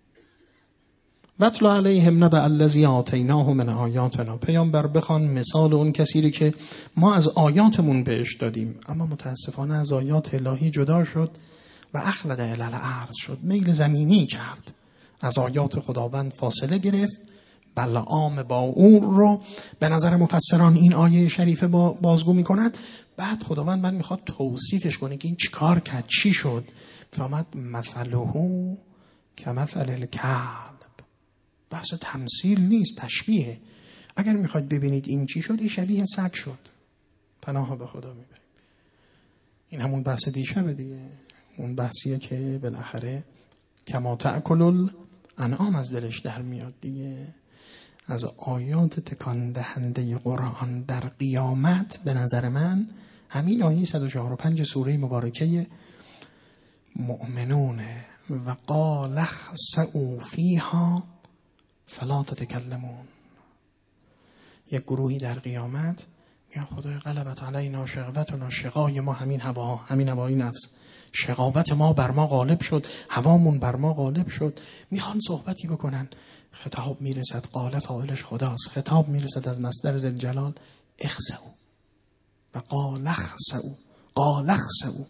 واتل علیهم نبأ الذی آتیناه من آیاتنا. پیامبر بخوان مثال اون کسی که ما از آیاتمون بهش دادیم، اما متاسفانه از آیات الهی جدا شد و اخلد الی الارض شد، میل زمینی کرد، از آیات خداوند فاصله گرفت. بلعام با او رو به نظر مفسران این آیه شریفه بازگو میکند. بعد خداوند من میخواد توصیفش کنه که این چیکار کرد، چی شد. فرمود مثله کمثل الکلب. بحث تمثیل نیست، تشبیه. اگر میخواید ببینید این چی شد، این شبیه سگ شد. پناه به خدا میبریم. این همون بحث دیشب دیگه، اون بحثیه که بالاخره کما تأکل الانعام از دلش در میاد دیگه. از آیات تکان دهنده قرآن در قیامت به نظر من همین آیه 145 سوره مبارکه مؤمنونه. و قال اخسئوا فیها فلا تتکلمون. یک گروهی در قیامت میگن خدای غلبت علینا شقوتنا، شقای ما همین هوای نفس، شقاوت ما بر ما غالب شد، هوامون بر ما غالب شد. میخوان صحبتی بکنن، خطاب میرسد، قال فاعلش خداست، خطاب میرسد از مصدر ذوالجلال اخسئوا. و قال اخسئوا.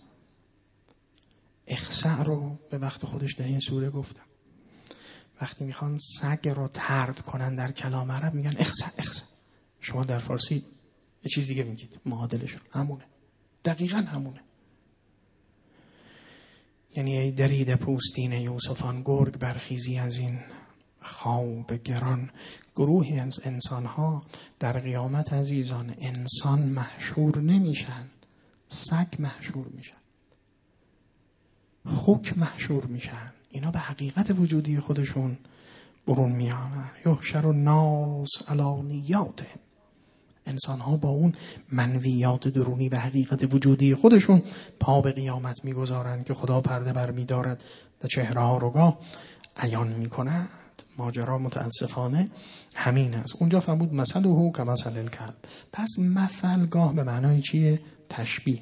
اخسع رو به وقت خودش در این سوره گفتم. وقتی میخوان سگ رو طرد کنن در کلام عرب میگن اخسع. شما در فارسی یه چیز دیگه میگید، معادلش همونه، دقیقاً همونه. یعنی ای درید پوستین یوسفان، گرگ برخیزی از این خواب گران. گروهی از انسانها در قیامت عزیزان انسان محشور نمیشن، سگ محشور میشن، خوک محشور میشن. اینا به حقیقت وجودی خودشون برون میان. یحشر الناس علی نیاتهم. انسان ها با اون منویات درونی و حقیقت وجودی خودشون پا به قیامت میگذارند که خدا پرده بر میدارد و چهره ها رو گاه عیان میکند. ماجرا متاسفانه همین است. اونجا فرمود مثله کمثل الکلب. پس مثل گاه به معنای چیه؟ تشبیه،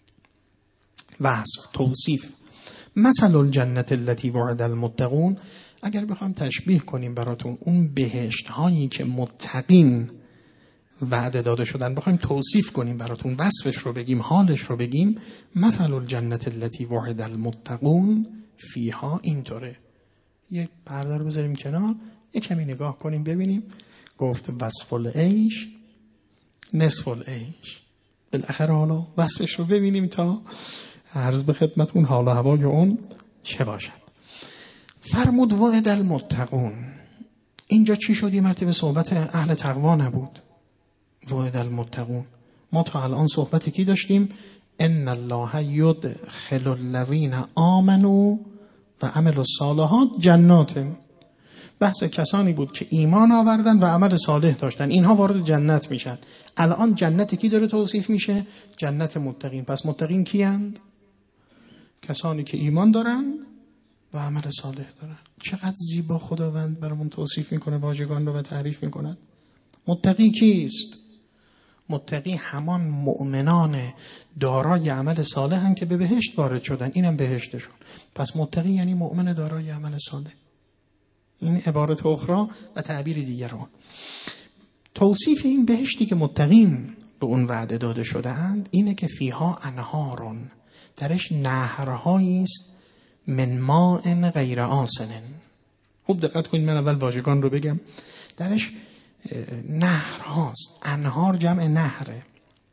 وصف، توصیف. مثل الجنة التي وعد المتقون. اگر بخوام تشبیه کنیم براتون اون بهشت هایی که متقین وعده داده شدن، بخوایم توصیف کنیم براتون، وصفش رو بگیم، حالش رو بگیم، مثل الجنة التي وعد المتقون فیها، اینطوره. یک پرده رو بذاریم کنار، یک کمی نگاه کنیم ببینیم. گفت وصف العیش نصف العیش. بالاخره حالا وصفش رو ببینیم تا عرض به خدمتون حال و هوای اون چه باشد. فرمود وعد المتقون. اینجا چی شد؟ یه مرتبه صحبت اهل تقوا نبود. وعد المتقون. ما تا الان صحبت کی داشتیم؟ ان الله یدخل الذین آمنوا و عملوا الصالحات جنات. بحث کسانی بود که ایمان آوردن و عمل صالح داشتن، اینها وارد جنت میشن. الان جنت کی داره توصیف میشه؟ جنت متقین. پس متقین کیند؟ کسانی که ایمان دارن و عمل صالح دارن. چقدر زیبا خداوند برامون توصیف میکنه، واژگان رو و تعریف میکنه. متقی کیست؟ متقی همان مؤمنان دارای عمل صالح هستند که به بهشت وارد شدن، اینم بهشتشون. پس متقی یعنی مؤمن دارای عمل صالح. این عبارت اخرى و تعبیر دیگران. توصیف این بهشتی که متقین به اون وعده داده شده اند اینه که فیها انهارون، درش نهرهایی است، من ماء غیر آسن. خوب دقت کنید، من اول واژگان رو بگم. درش نهر هاست. انهار جمع نهره.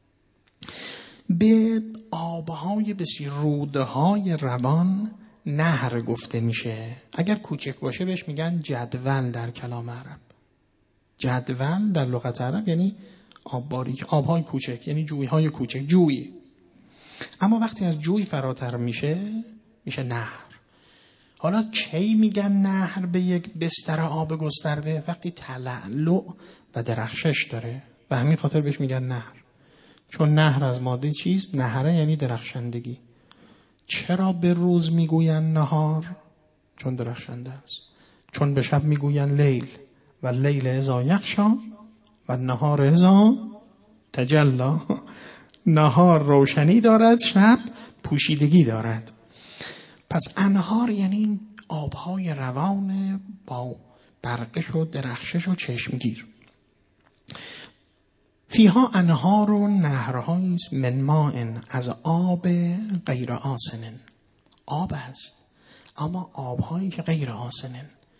به آبهای بسیار، رودهای روان نهر گفته میشه. اگر کوچک باشه بهش میگن جدول در کلام عرب. جدول در لغت عرب یعنی آب باریک، آبهای کوچک، یعنی جویهای کوچک، جوی. اما وقتی از جوی فراتر میشه نهر. حالا کی میگن نهر به یک بستر آب گسترده؟ وقتی تلألؤ و درخشش داره، به همین خاطر بهش میگن نهر. چون نهر از ماده چیست؟ نهره یعنی درخشندگی. چرا به روز میگوین نهار؟ چون درخشنده است. چون به شب میگوین لیل و لیل اذا یغشا و نهار اذا تجلی. نهار روشنی دارد، شب پوشیدگی دارد. پس انهار یعنی آبهای روان با برقش و درخشش و چشمگیر. فیها انهار و نهرهایی است من ماء، از آب غیر آسن. آب است اما آبهایی که غیر آسن.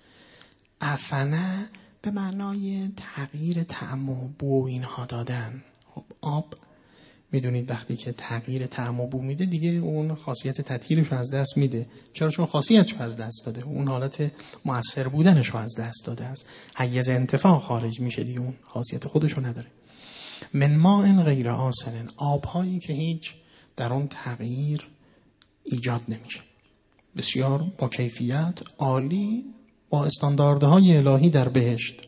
افنه به معنای تغییر طعم و بو اینها دادن. خب آب میدونید وقتی که تغییر طعم و بو میده دیگه اون خاصیت تطهیرش رو از دست میده. چرا؟ چون خاصیتش رو از دست داده، اون حالت مؤثر بودنش رو از دست داده است، حیز انتفاع خارج میشه دیگه، اون خاصیت خودش رو نداره. من ماء غیر آسن، آبهایی که هیچ در اون تغییر ایجاد نمیشه، بسیار با کیفیت عالی، با استانداردهای الهی در بهشت.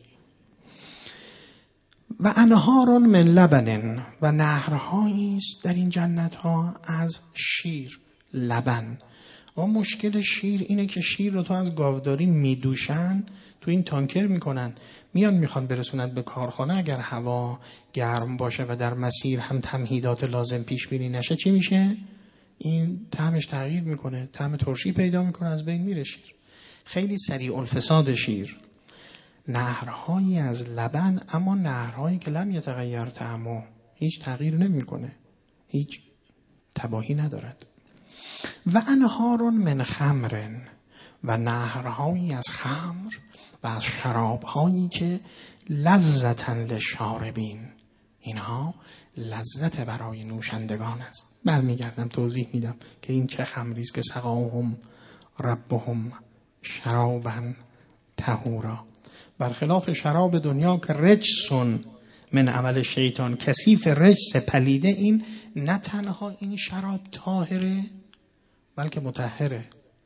و انهار من لبن، و نهرهایی است در این جنت ها از شیر، لبن. و مشکل شیر اینه که شیر رو تو از گاوداری میدوشن، تو این تانکر میکنن، میخوان برسونن به کارخانه. اگر هوا گرم باشه و در مسیر هم تمهیدات لازم پیش بینی نشه، چی میشه؟ این طعمش تغییر میکنه، طعم ترشی پیدا میکنه، از بین میره شیر. خیلی سریع الفساد شیر. نهرهایی از لبن، اما نهرهایی که لم یتغیر طعمه، هیچ تغییر نمیکنه، هیچ تباهی ندارد. و انهار من خمر، و نهرهایی از خمر و از شرابهایی که لذتا للشاربین، اینها لذت برای نوشندگان است. برمیگردم توضیح میدم که این چه خمری است که سقاهم ربهم شرابا طهورا. برخلاف شراب دنیا که رجسون من عمل شیطان، کثیف رجس پلیده، این نه تنها این شراب طاهره بلکه مطهره.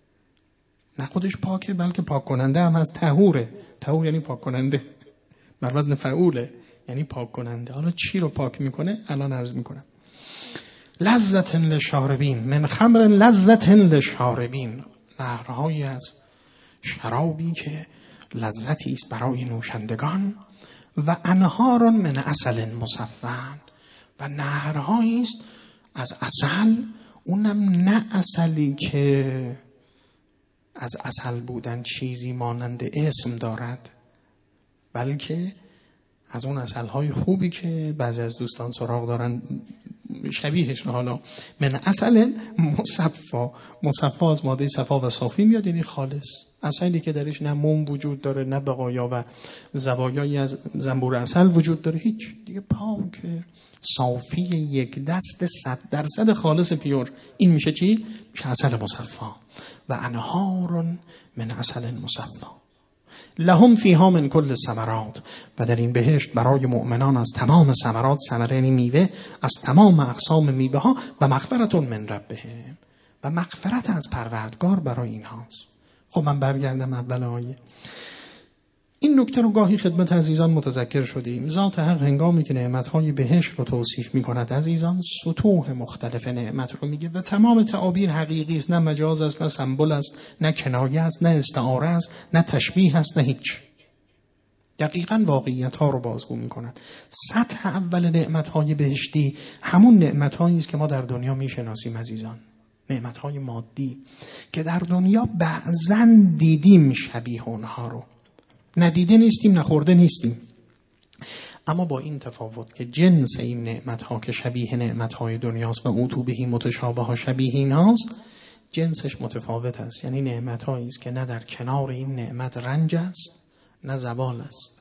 نه خودش پاکه بلکه پاک کننده هم از طهوره. طهور یعنی پاک کننده، بر وزن فعوله، یعنی پاک کننده. حالا چی رو پاک میکنه الان عرض میکنم. لذت للشاربین من خمر لذت للشاربین، نهرهایی از شرابی که لذتی است برای نوشندگان. و انهار من عسل مصفا، و نهرهایی است از عسل، اونم نه عسلی که از عسل بودن چیزی مانند اسم دارد، بلکه از اون عسل‌های خوبی که بعضی از دوستان سراغ دارن شبیهش. حالا من عسل مصفا، مصفا از ماده صفا و صافی میاد، یعنی خالص. عسلی که درش نه موم وجود داره، نه بقایا و زوایایی از زنبور عسل وجود داره، هیچ دیگه، پاک صافی، یک دست 100% خالص پیور. این میشه چی؟ میشه عسل مصفا. و انهار من عسل مصفا لهم فیها من کل ثمرات، و در این بهشت برای مؤمنان از تمام ثمرات، ثمره یعنی میوه، از تمام اقسام میوه ها، و مغفرت من ربهم، و مغفرت از پروردگار برای اینهاست. خب من برگردم اول آیه. این نکته رو گاهی خدمت عزیزان متذکر شدیم. ذات حق هنگامی که نعمت‌های بهشت رو توصیف می‌کند عزیزان، سطوح مختلف نعمت رو میگه و تمام تعابیر حقیقی است، نه مجاز است، نه سمبل است، نه کنایه است، نه استعاره است، نه تشبیه است، نه هیچ. دقیقاً واقعیت‌ها رو بازگو می‌کند. سطح اول نعمت‌های بهشتی همون نعمت‌هایی است که ما در دنیا می‌شناسیم عزیزان. نعمت‌های مادی که در دنیا بعضاً دیدیم شبیه اونها رو، ندیده نیستیم، نخورده نیستیم. اما با این تفاوت که جنس این نعمت‌ها که شبیه نعمت‌های دنیاست و اوتوبهی متشابه ها شبیه این هاست، جنسش متفاوت است. یعنی نعمت‌هایی است که نه در کنار این نعمت رنج است نه زوال است.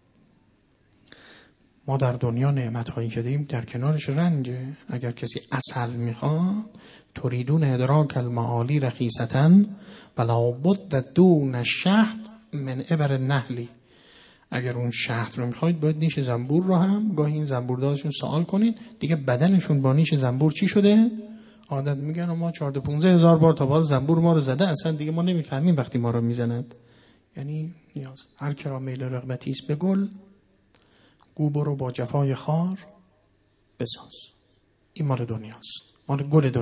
ما در دنیا نعمت‌هایی که داریم در کنارش رنجه. اگر کسی عسل میخواد، تریدون ادراک المعالی رخیصتاً ولا بد دون الشهد من ابر النحلی. اگر اون شهد رو میخواید باید نیش زنبور رو هم گاهی این زنبوردارشون سوال کنید دیگه بدنشون با نیش زنبور چی شده. عادت میگن ما 14-15 هزار بار تا بار زنبور ما رو زده، اصلا دیگه ما نمیفهمیم وقتی ما رو میزند. یعنی نیاز هر کرا میل رغبتی است به گل، گو برو با جفای خار بساز. این مال دنیاست، مال گل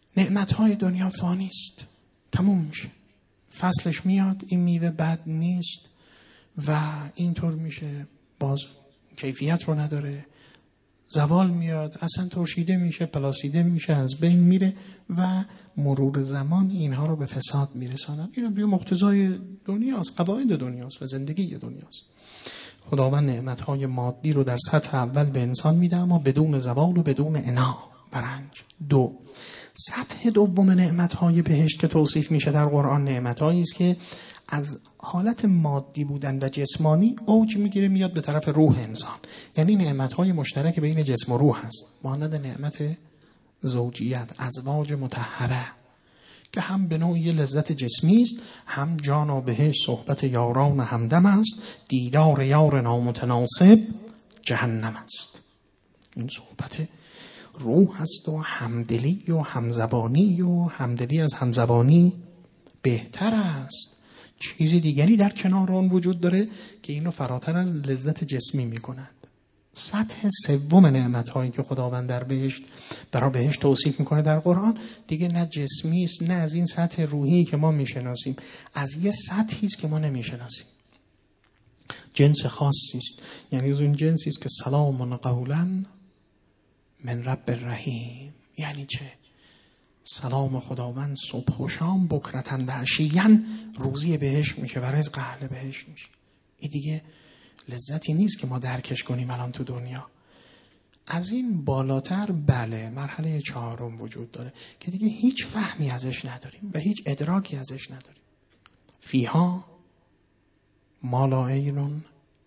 نعمتهای دنیا فانی است، تموم میشه، فصلش میاد، این میوه بد نیست و اینطور میشه، باز کیفیت رو نداره، زوال میاد، اصلا ترشیده میشه، پلاسیده میشه، از بین میره و مرور زمان اینها رو به فساد میرسانن. این دیگه مقتضای دنیاست، قواعد دنیاست و زندگی دنیاست. خداوند نعمتهای مادی رو در سطح اول به انسان میده، اما بدون زوال و بدون عنا و رنج. 2. سطح دوم نعمتهای بهشت که توصیف میشه در قرآن، نعمتهایی است که از حالت مادی بودن و جسمانی اوج میگیره، میاد به طرف روح انسان. یعنی نعمتهای مشترک بین جسم و روح هست، مانند نعمت زوجیت، ازواج مطهره که هم به نوعی لذت جسمی است، هم جان و بهشت صحبت یاران همدم است، دیدار یار نامتناسب جهنم است. این صحبت روح هست و همدلی و همزبانی، و همدلی از همزبانی بهتر است. چیزی دیگری در کنار آن وجود داره که اینو فراتر از لذت جسمی میکند. سطح سوم نعمت‌هایی که خداوند در بهشت برای بهشت توصیف میکنه در قرآن دیگه نه جسمی است، نه از این سطح روحی که ما میشناسیم، از یه سطحی است که ما نمیشناسیم، جنس خاصی است. یعنی از اون جنسی است که سلام قولا من رب الرحیم. یعنی چه؟ سلام خداوند صبح و شام، بکرتن و عشیاً روزی بهشت میشه و رزق اهل بهشت میشه. این دیگه لذتی نیست که ما درکش کنیم الان تو دنیا. از این بالاتر بله مرحله 4 وجود داره که دیگه هیچ فهمی ازش نداریم و هیچ ادراکی ازش نداریم. فیها ما لا عین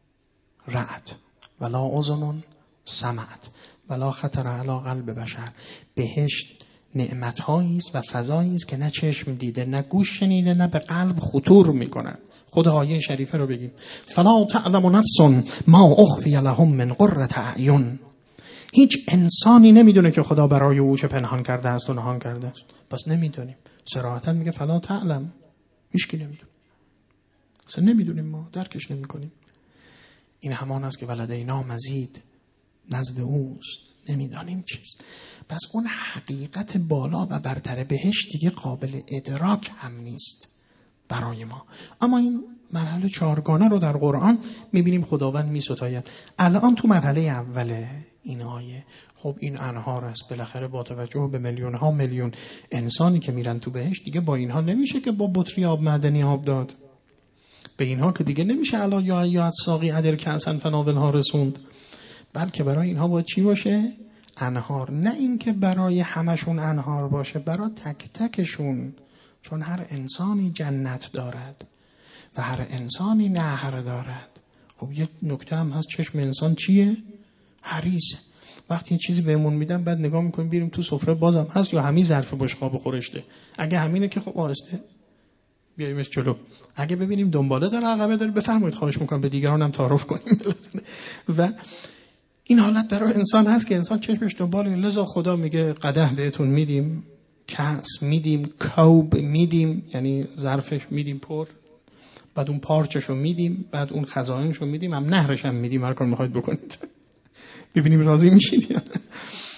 رأت ولا اذن سمعت ولا خطر علی قلب بشر. بهشت نعمت‌هایی است و فضایی است که نه چشم دیده، نه گوش شنیده، نه به قلب خطور می‌کند. خود آیه شریفه رو بگیم، فلا تعلم نفس ما اخفی لهم من قرة اعین. هیچ انسانی نمیدونه که خدا برای او چه پنهان کرده است و نهان کرده است. پس نمیدونیم. صراحتاً میگه فلا تعلم، هیچ کی نمیدونه. اصلا نمیدونیم، ما درکش نمی‌کنیم. این همان است که ولدینا مزید، نزد اوست، نمیدانیم چیست. پس اون حقیقت بالا و برتر بهشت دیگه قابل ادراک هم نیست برای ما. اما این مرحله 4گانه رو در قرآن میبینیم خداوند میستاید. الان تو مرحله اوله این آیه، خب این انهار است، بالاخره با توجه به میلیون ها میلیون انسانی که میرن تو بهشت، دیگه با اینها نمیشه که با بطری آب معدنی آب داد، به اینها که دیگه نمیشه الا یا ساقی عدل که اصلا فناول ها رسوند، بلکه برای اینها باید چی باشه؟ انهار. نه اینکه برای همشون انهار باشه، برای تک تکشون، چون هر انسانی جنت دارد و هر انسانی نهر دارد. خب یه نکته هم هست، چشم انسان چیه؟ حریص. وقتی یه چیزی بهمون میدن بعد نگاه میکنیم بیریم تو سفره بازم هست یا همین ظرف بشقاب خورشته. اگه همینه که خب آهسته بیاییمش جلو. اگه ببینیم دنباله داره عقبه داره، بفرمایید خواهش میکنم به دیگران هم تعارف کنیم. و این حالت برای انسان هست که انسان چشمش دنبال این، لذا خدا میگه قدح بهتون میدیم، کاس میدیم، کوب میدیم، یعنی ظرفش میدیم پر، بعد اون پارچشو میدیم، بعد اون خزائنشو میدیم، هم نهرش هم میدیم، هر کار میخواید بکنید. ببینیم راضی میشید یا نه.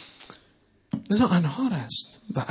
لذا انهار است و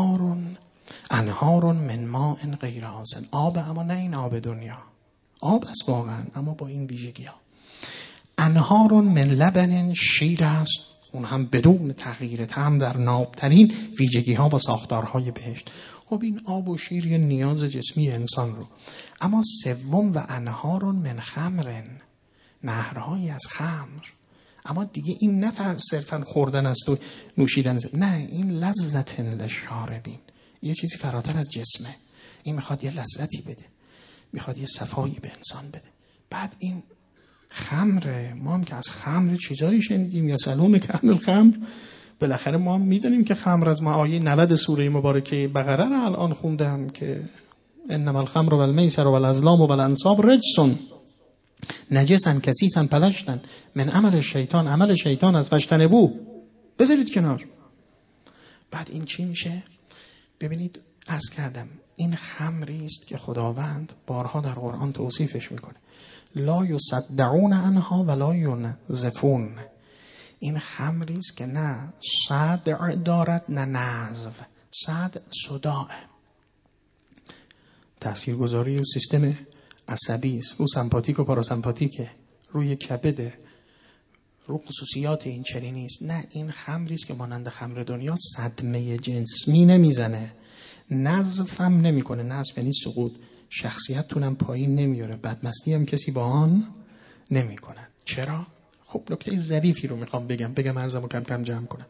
انهار من ماء غیر آسن. آب، اما نه این آب دنیا، آب است واقعا اما با این ویژگی ها. انهار من لبن، شیر است، اون هم بدون تغییر طعم در نابترین ویژگی ها و ساختارهای بهشت. خب این آب و شیر یه نیاز جسمی انسان رو. اما سوم و انهار من خمر، نهرهایی از خمر. اما دیگه این نه صرفا خوردن است و نوشیدن است، نه، این لذت للشاربین، یه چیزی فراتر از جسمه. این میخواد یه لذتی بده، میخواد یه صفایی به انسان بده. بعد این خمره، ما هم که از خمر چیزایی شنیدیم، یا سلون کهن الخمر. بالاخره ما هم میدونیم که خمر، از آیه 90 سوره مبارکه بقره رو الان خوندم که انما الخمر و المیسر و الازلام و الانصاب رجسون نجسن کثیفن پلشتن من عمل شیطان، عمل شیطان از فجتنبوه، بذارید کنار. بعد این چی میشه؟ ببینید عرض کردم این خمری است که خداوند بارها در قرآن توصیفش میکنه، لا یصدعون عنها ولا ینزفون. این خمری است که نه صدع دارد نه نزف. صدع صداع، تاثیرگذاری و سیستم عصبی است، رو سمپاتیک و پاراسمپاتیکه، روی کبده، رو خصوصیات این چنینی است. نه، این خمری است که مانند خمر دنیا صدمه جسمی نمیزنه، نزف هم نمیکنه. نزف یعنی سقوط، شخصیتتونم پایین نمیاره، بدمستی هم کسی با آن نمیکنه. چرا؟ خب نکته ظریفی رو میخوام بگم عرضمو کم کم جمع کنم.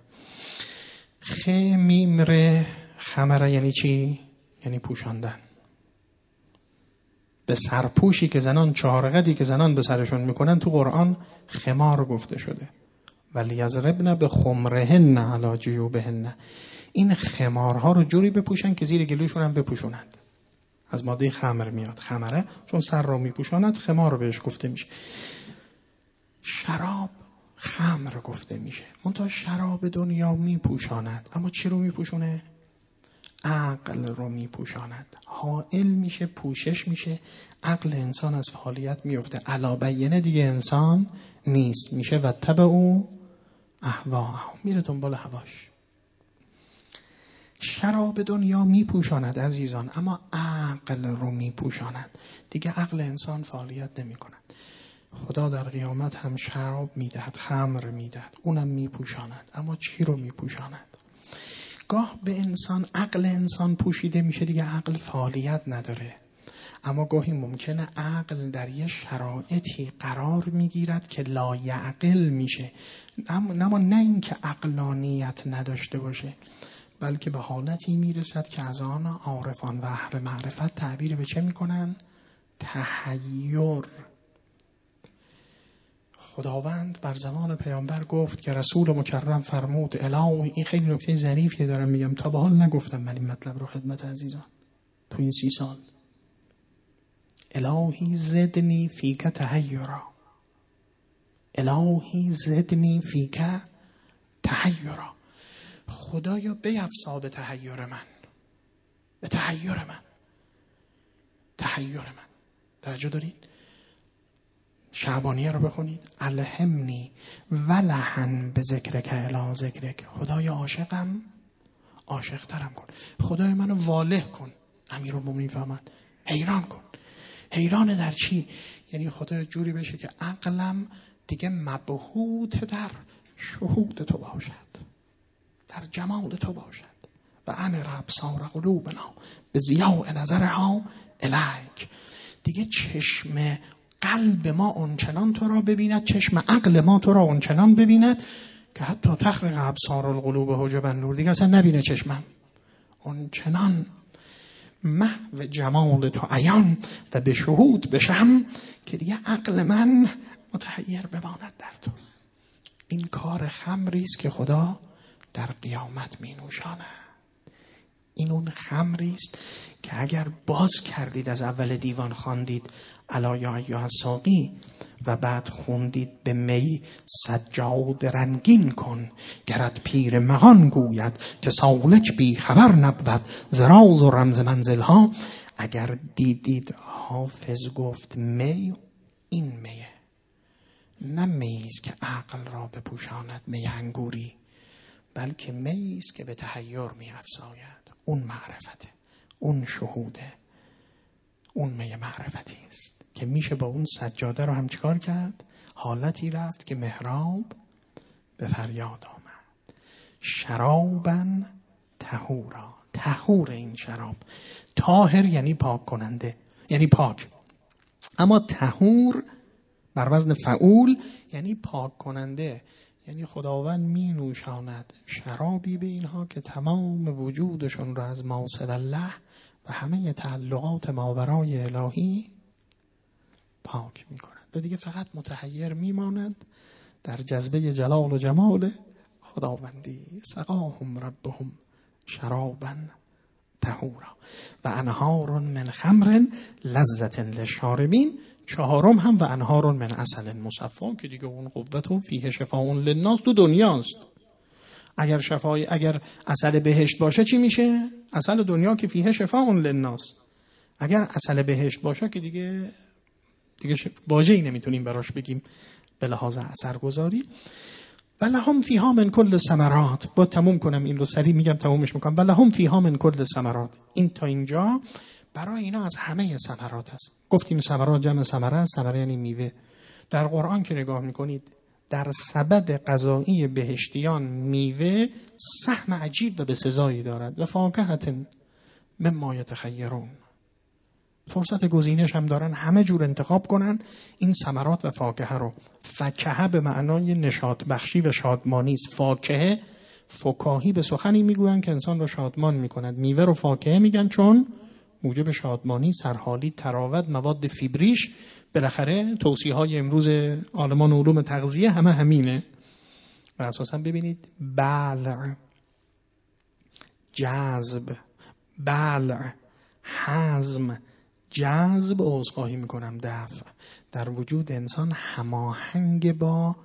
خمیمره خمره یعنی چی؟ یعنی پوشاندن. به سرپوشی که زنان، چهارقدی که زنان به سرشون میکنن تو قرآن خمار گفته شده. ولی یضربن بخمرهن علی جیوبهن، این خمارها رو جوری بپوشن که زیر گلوشون هم بپوشونند. از ماده خمر میاد. خمره چون سر رو میپوشاند خمار رو بهش گفته میشه. شراب خمر گفته میشه. منتها شراب دنیا میپوشاند، اما چی رو میپوشونه؟ عقل رو میپوشاند. حائل میشه، پوشش میشه، عقل انسان از فعالیت میفته، علاوه دیگه انسان نیست، میشه و تبع او اهواء، میره دنبال هواش. شراب دنیا میپوشاند عزیزان، اما عقل رو میپوشاند. دیگه عقل انسان فعالیت نمیکند. خدا در قیامت هم شراب میدهد، خمر میدهد، اونم میپوشاند. اما چی رو میپوشاند؟ گاه به انسان، عقل انسان پوشیده میشه، دیگه عقل فعالیت نداره. اما گاهی ممکنه عقل در یه شرایطی قرار میگیرد که لا یعقل میشه، اما نه این که عقلانیت نداشته باشه، بلکه به حالتی میرسد که از آن عارفان و اهل معرفت تعبیر به چه میکنن؟ تحیر. خداوند بر زمان پیامبر گفت که رسول مکرم فرمود الهی، این خیلی نکته ظریفی دارم میگم، تا به حال نگفتم من این مطلب رو خدمت عزیزان تو این 30 سال. الهی زدنی فیک تحیرا، الهی زدنی فیک تحیرا، خدایا بیفزا به تحیر من، به تحیر من، تحیر من. توجه دارید؟ شعبانیه رو بخونید. الهمنی ولهن به ذکرک الی ذکرک، خدایا عاشقم، عاشق‌ترم کن، خدای منو واله کن. امیرالمومنین فرمود حیران کن. حیران در چی؟ یعنی خدا جوری بشه که عقلم دیگه مبهوت در شهود تو باشد، در جمال تو باشد. و انر ابصار قلوبنا به ضیاء نظرها الیک، دیگه چشم قلب ما اونچنان تو را ببیند، چشم عقل ما تو را اونچنان ببیند که حتی تخرق ابصار القلوب حجب النور، دیگه اصلا نبینه چشمم، اونچنان محو جمال تو عیان و به شهود بشم که دیگه عقل من متحیر بماند در تو. این کار خمری است که خدا در قیامت می نوشاند. این اون خمری است که اگر باز کردید، از اول دیوان خواندید الا یا ایها الساقی و بعد خوندید به می سجاد رنگین کن، گرت پیر مغان گوید که سالک بی خبر نبود ز راز و رمز منزل ها. اگر دیدید حافظ گفت می، این میه، نه می است که عقل را بپوشاند، می انگوری، بلکه می است که به تحیر می افزاید. اون معرفته، اون شهوده، اون می معرفتی است که میشه با اون سجاده رو هم چیکار کرد؟ حالتی رفت که محراب به فریاد آمد. شرابن طهورا، طهور این شراب. طاهر یعنی پاک کننده، یعنی پاک، اما طهور بر وزن فعول یعنی پاک کننده. یعنی خداوند می نوشاند شرابی به اینها که تمام وجودشون را از ماسد الله و همه تعلقات ماورای الهی پاک می کنند و دیگه فقط متحیر می مانند در جذبه جلال و جمال خداوندی. سقاهم ربهم شرابا طهورا و انهار من خمر لذة للشاربین. چهارم هم و انهار من عسل مصفا که دیگه اون قوت و فیه شفاء للناس تو دنیاست. اگر عسل بهشت باشه چی میشه؟ عسل دنیا که فیه شفاء للناس. اگر عسل بهشت باشه که دیگه واژه‌ای نمیتونیم براش بگیم به لحاظ اثرگذاری. ولهم فیها من کل ثمرات. با تموم کنم این رو سریع میگم تمومش میکنم. ولهم فیها من کل ثمرات. این تا اینجا برای اینا از همه ثمرات هست. گفتیم ثمرات جمع ثمره است. ثمره یعنی میوه. در قرآن که نگاه میکنید در سبد غذایی بهشتیان میوه سهم عجیب و به سزایی دارد. و فاکهة مما یتخیرون. فرصت گزینش هم دارن، همه جور انتخاب کنن این ثمرات و فاکهه رو. فکهه به معنای نشاط بخشی و شادمانی است. فاکهه فکاهی به سخنی میگوین که انسان رو شادمان میکند. میوه رو فاکهه میگن چون موجب شادمانی، سرحالی، تراوت، مواد فیبریش. بالاخره توصیه‌های امروز عالمان علوم تغذیه همه همینه. و اساسا ببینید بلع، جذب، بلع، هضم، جذب، عذرخواهی میکنم دفع، در وجود انسان هماهنگ با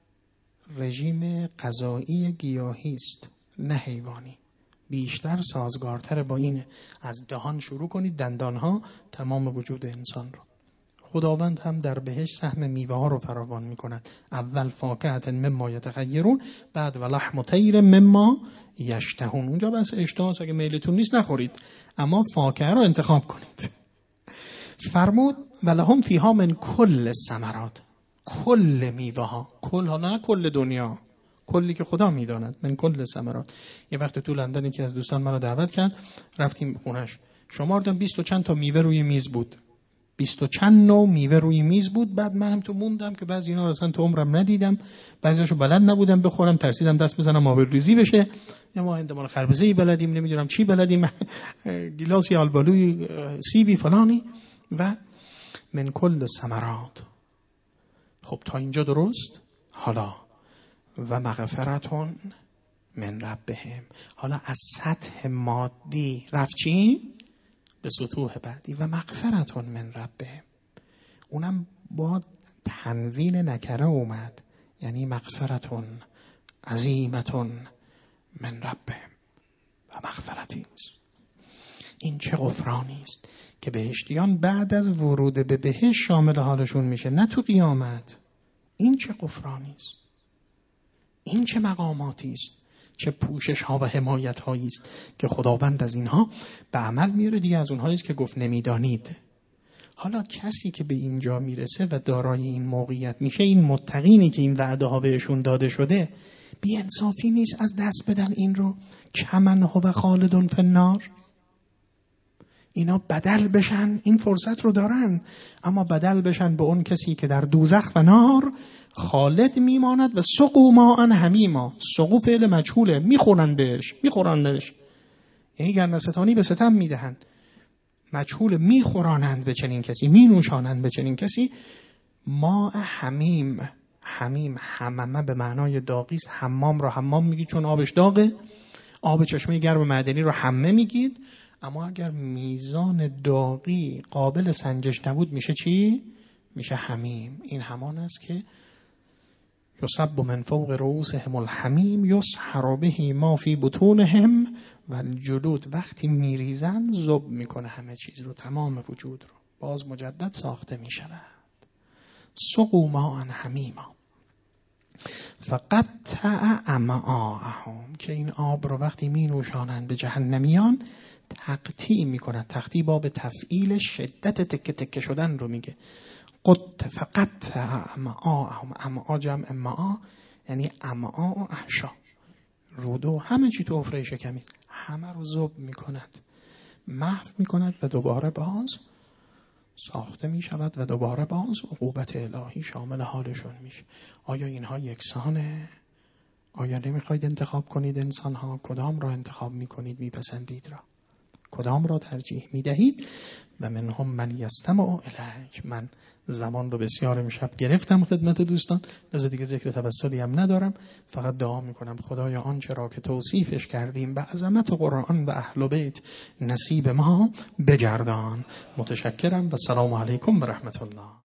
رژیم غذایی گیاهی است نه حیوانی. بیشتر سازگارتر با اینه. از دهان شروع کنید، دندانها تمام وجود انسان رو. خداوند هم در بهشت سهم میوه ها رو فراوان میکند. اول فاکهة مما یتخیرون، بعد و لحم طیر مما یشتهون. اونجا بس اشتها، اگه میلتون نیست نخورید، اما فاکهه رو انتخاب کنید. فرمود ولهم فیها من کل ثمرات. کل میوه ها، کل ها نه کل دنیا، کلی که خدا میداند. من کل ثمرات. یه وقت تو لندن یکی از دوستان منو دعوت کرد، رفتیم خونش، شماردم 20 و چند تا میوه روی میز بود، 20 و چند نوع میوه روی میز بود. بعد منم تو موندم که بعضی اینا اصلا تو عمرم ندیدم، بعضیاشو بلد نبودم بخورم، ترسیدم دست بزنم آبروریزی بشه. ما اندمان خربزه‌ای بلدیم، نمیدونم چی بلدیم، گیلاسی آلبالوی سیبی فلانی. و من کل ثمرات. خب تا اینجا درست؟ حالا و مغفرتون من ربهم. حالا از سطح مادی رفت چی؟ به سطوح بعدی. و مغفرتون من ربهم، اونم با تنوین نکره اومد، یعنی مغفرتون عظیمتون من ربهم. و مغفرتی است. این چه غفرانی است که بهشتیان بعد از ورود به بهشت شامل حالشون میشه، نه تو قیامت. این چه غفرانی است، این چه مقاماتی است، چه پوشش ها و حمایت هایی است که خداوند از اینها به عمل میاره. دیگه از اونهایی است که گفت نمیدانید. حالا کسی که به اینجا میرسه و دارای این موقعیت میشه، این متقینی که این وعده ها بهشون داده شده، بی انصافی نیست از دست بدن این رو. کمن هو خالدون فی النار. اینا بدل بشن، این فرصت رو دارن، اما بدل بشن به اون کسی که در دوزخ و نار خالد میماند. و سقوا ماء حمیما. سقو فعل مجهوله، میخورندش، یعنی گرمستانی به ستم میدهند. مجهول، میخورانند به چنین کسی، مینوشانند به چنین کسی. ماء حمیم. حمیم حممه به معنای داغیست. حمام رو حمام میگید چون آبش داغه. آب چشمه گرم معدنی رو حمه میگید. اما اگر میزان داغی قابل سنجش نبود میشه چی؟ میشه حمیم. این همان است که یصب من فوق رؤوسهم الحمیم یسحر به ما فی بطونهم و الجلود. وقتی میریزن ذوب میکنه همه چیز رو، تمام وجود رو، باز مجدد ساخته میشود. سقوا ماء حمیما فقطع امعاءهم، که این آب رو وقتی می نوشانند به جهنمیان تقطیع میکنند. تقطیع باب تفعیل شدت تکه تکه شدن رو میگه. فقطع امعاءهم. امعاء جمع معا یعنی امعاء و احشا، رودو، همه چی تو حفره شکمی، همه رو ذوب میکند، محو میکند و دوباره باز ساخته می شود و دوباره باز عقوبت الهی شامل حالشون میشه. آیا اینها یکسانه؟ آیا نمیخواید انتخاب کنید انسان ها؟ کدام را انتخاب میکنید، میپسندید را؟ کدام را ترجیح میدهید؟ و منهم من یستمع الیک. من زمان رو بسیار امشب گرفتم خدمت دوستان، لذا دیگه ذکر توسلی هم ندارم. فقط دعا میکنم خدایا آنچه را که توصیفش کردیم به عظمت قرآن و اهل بیت نصیب ما بگردان. متشکرم و سلام علیکم و رحمت الله.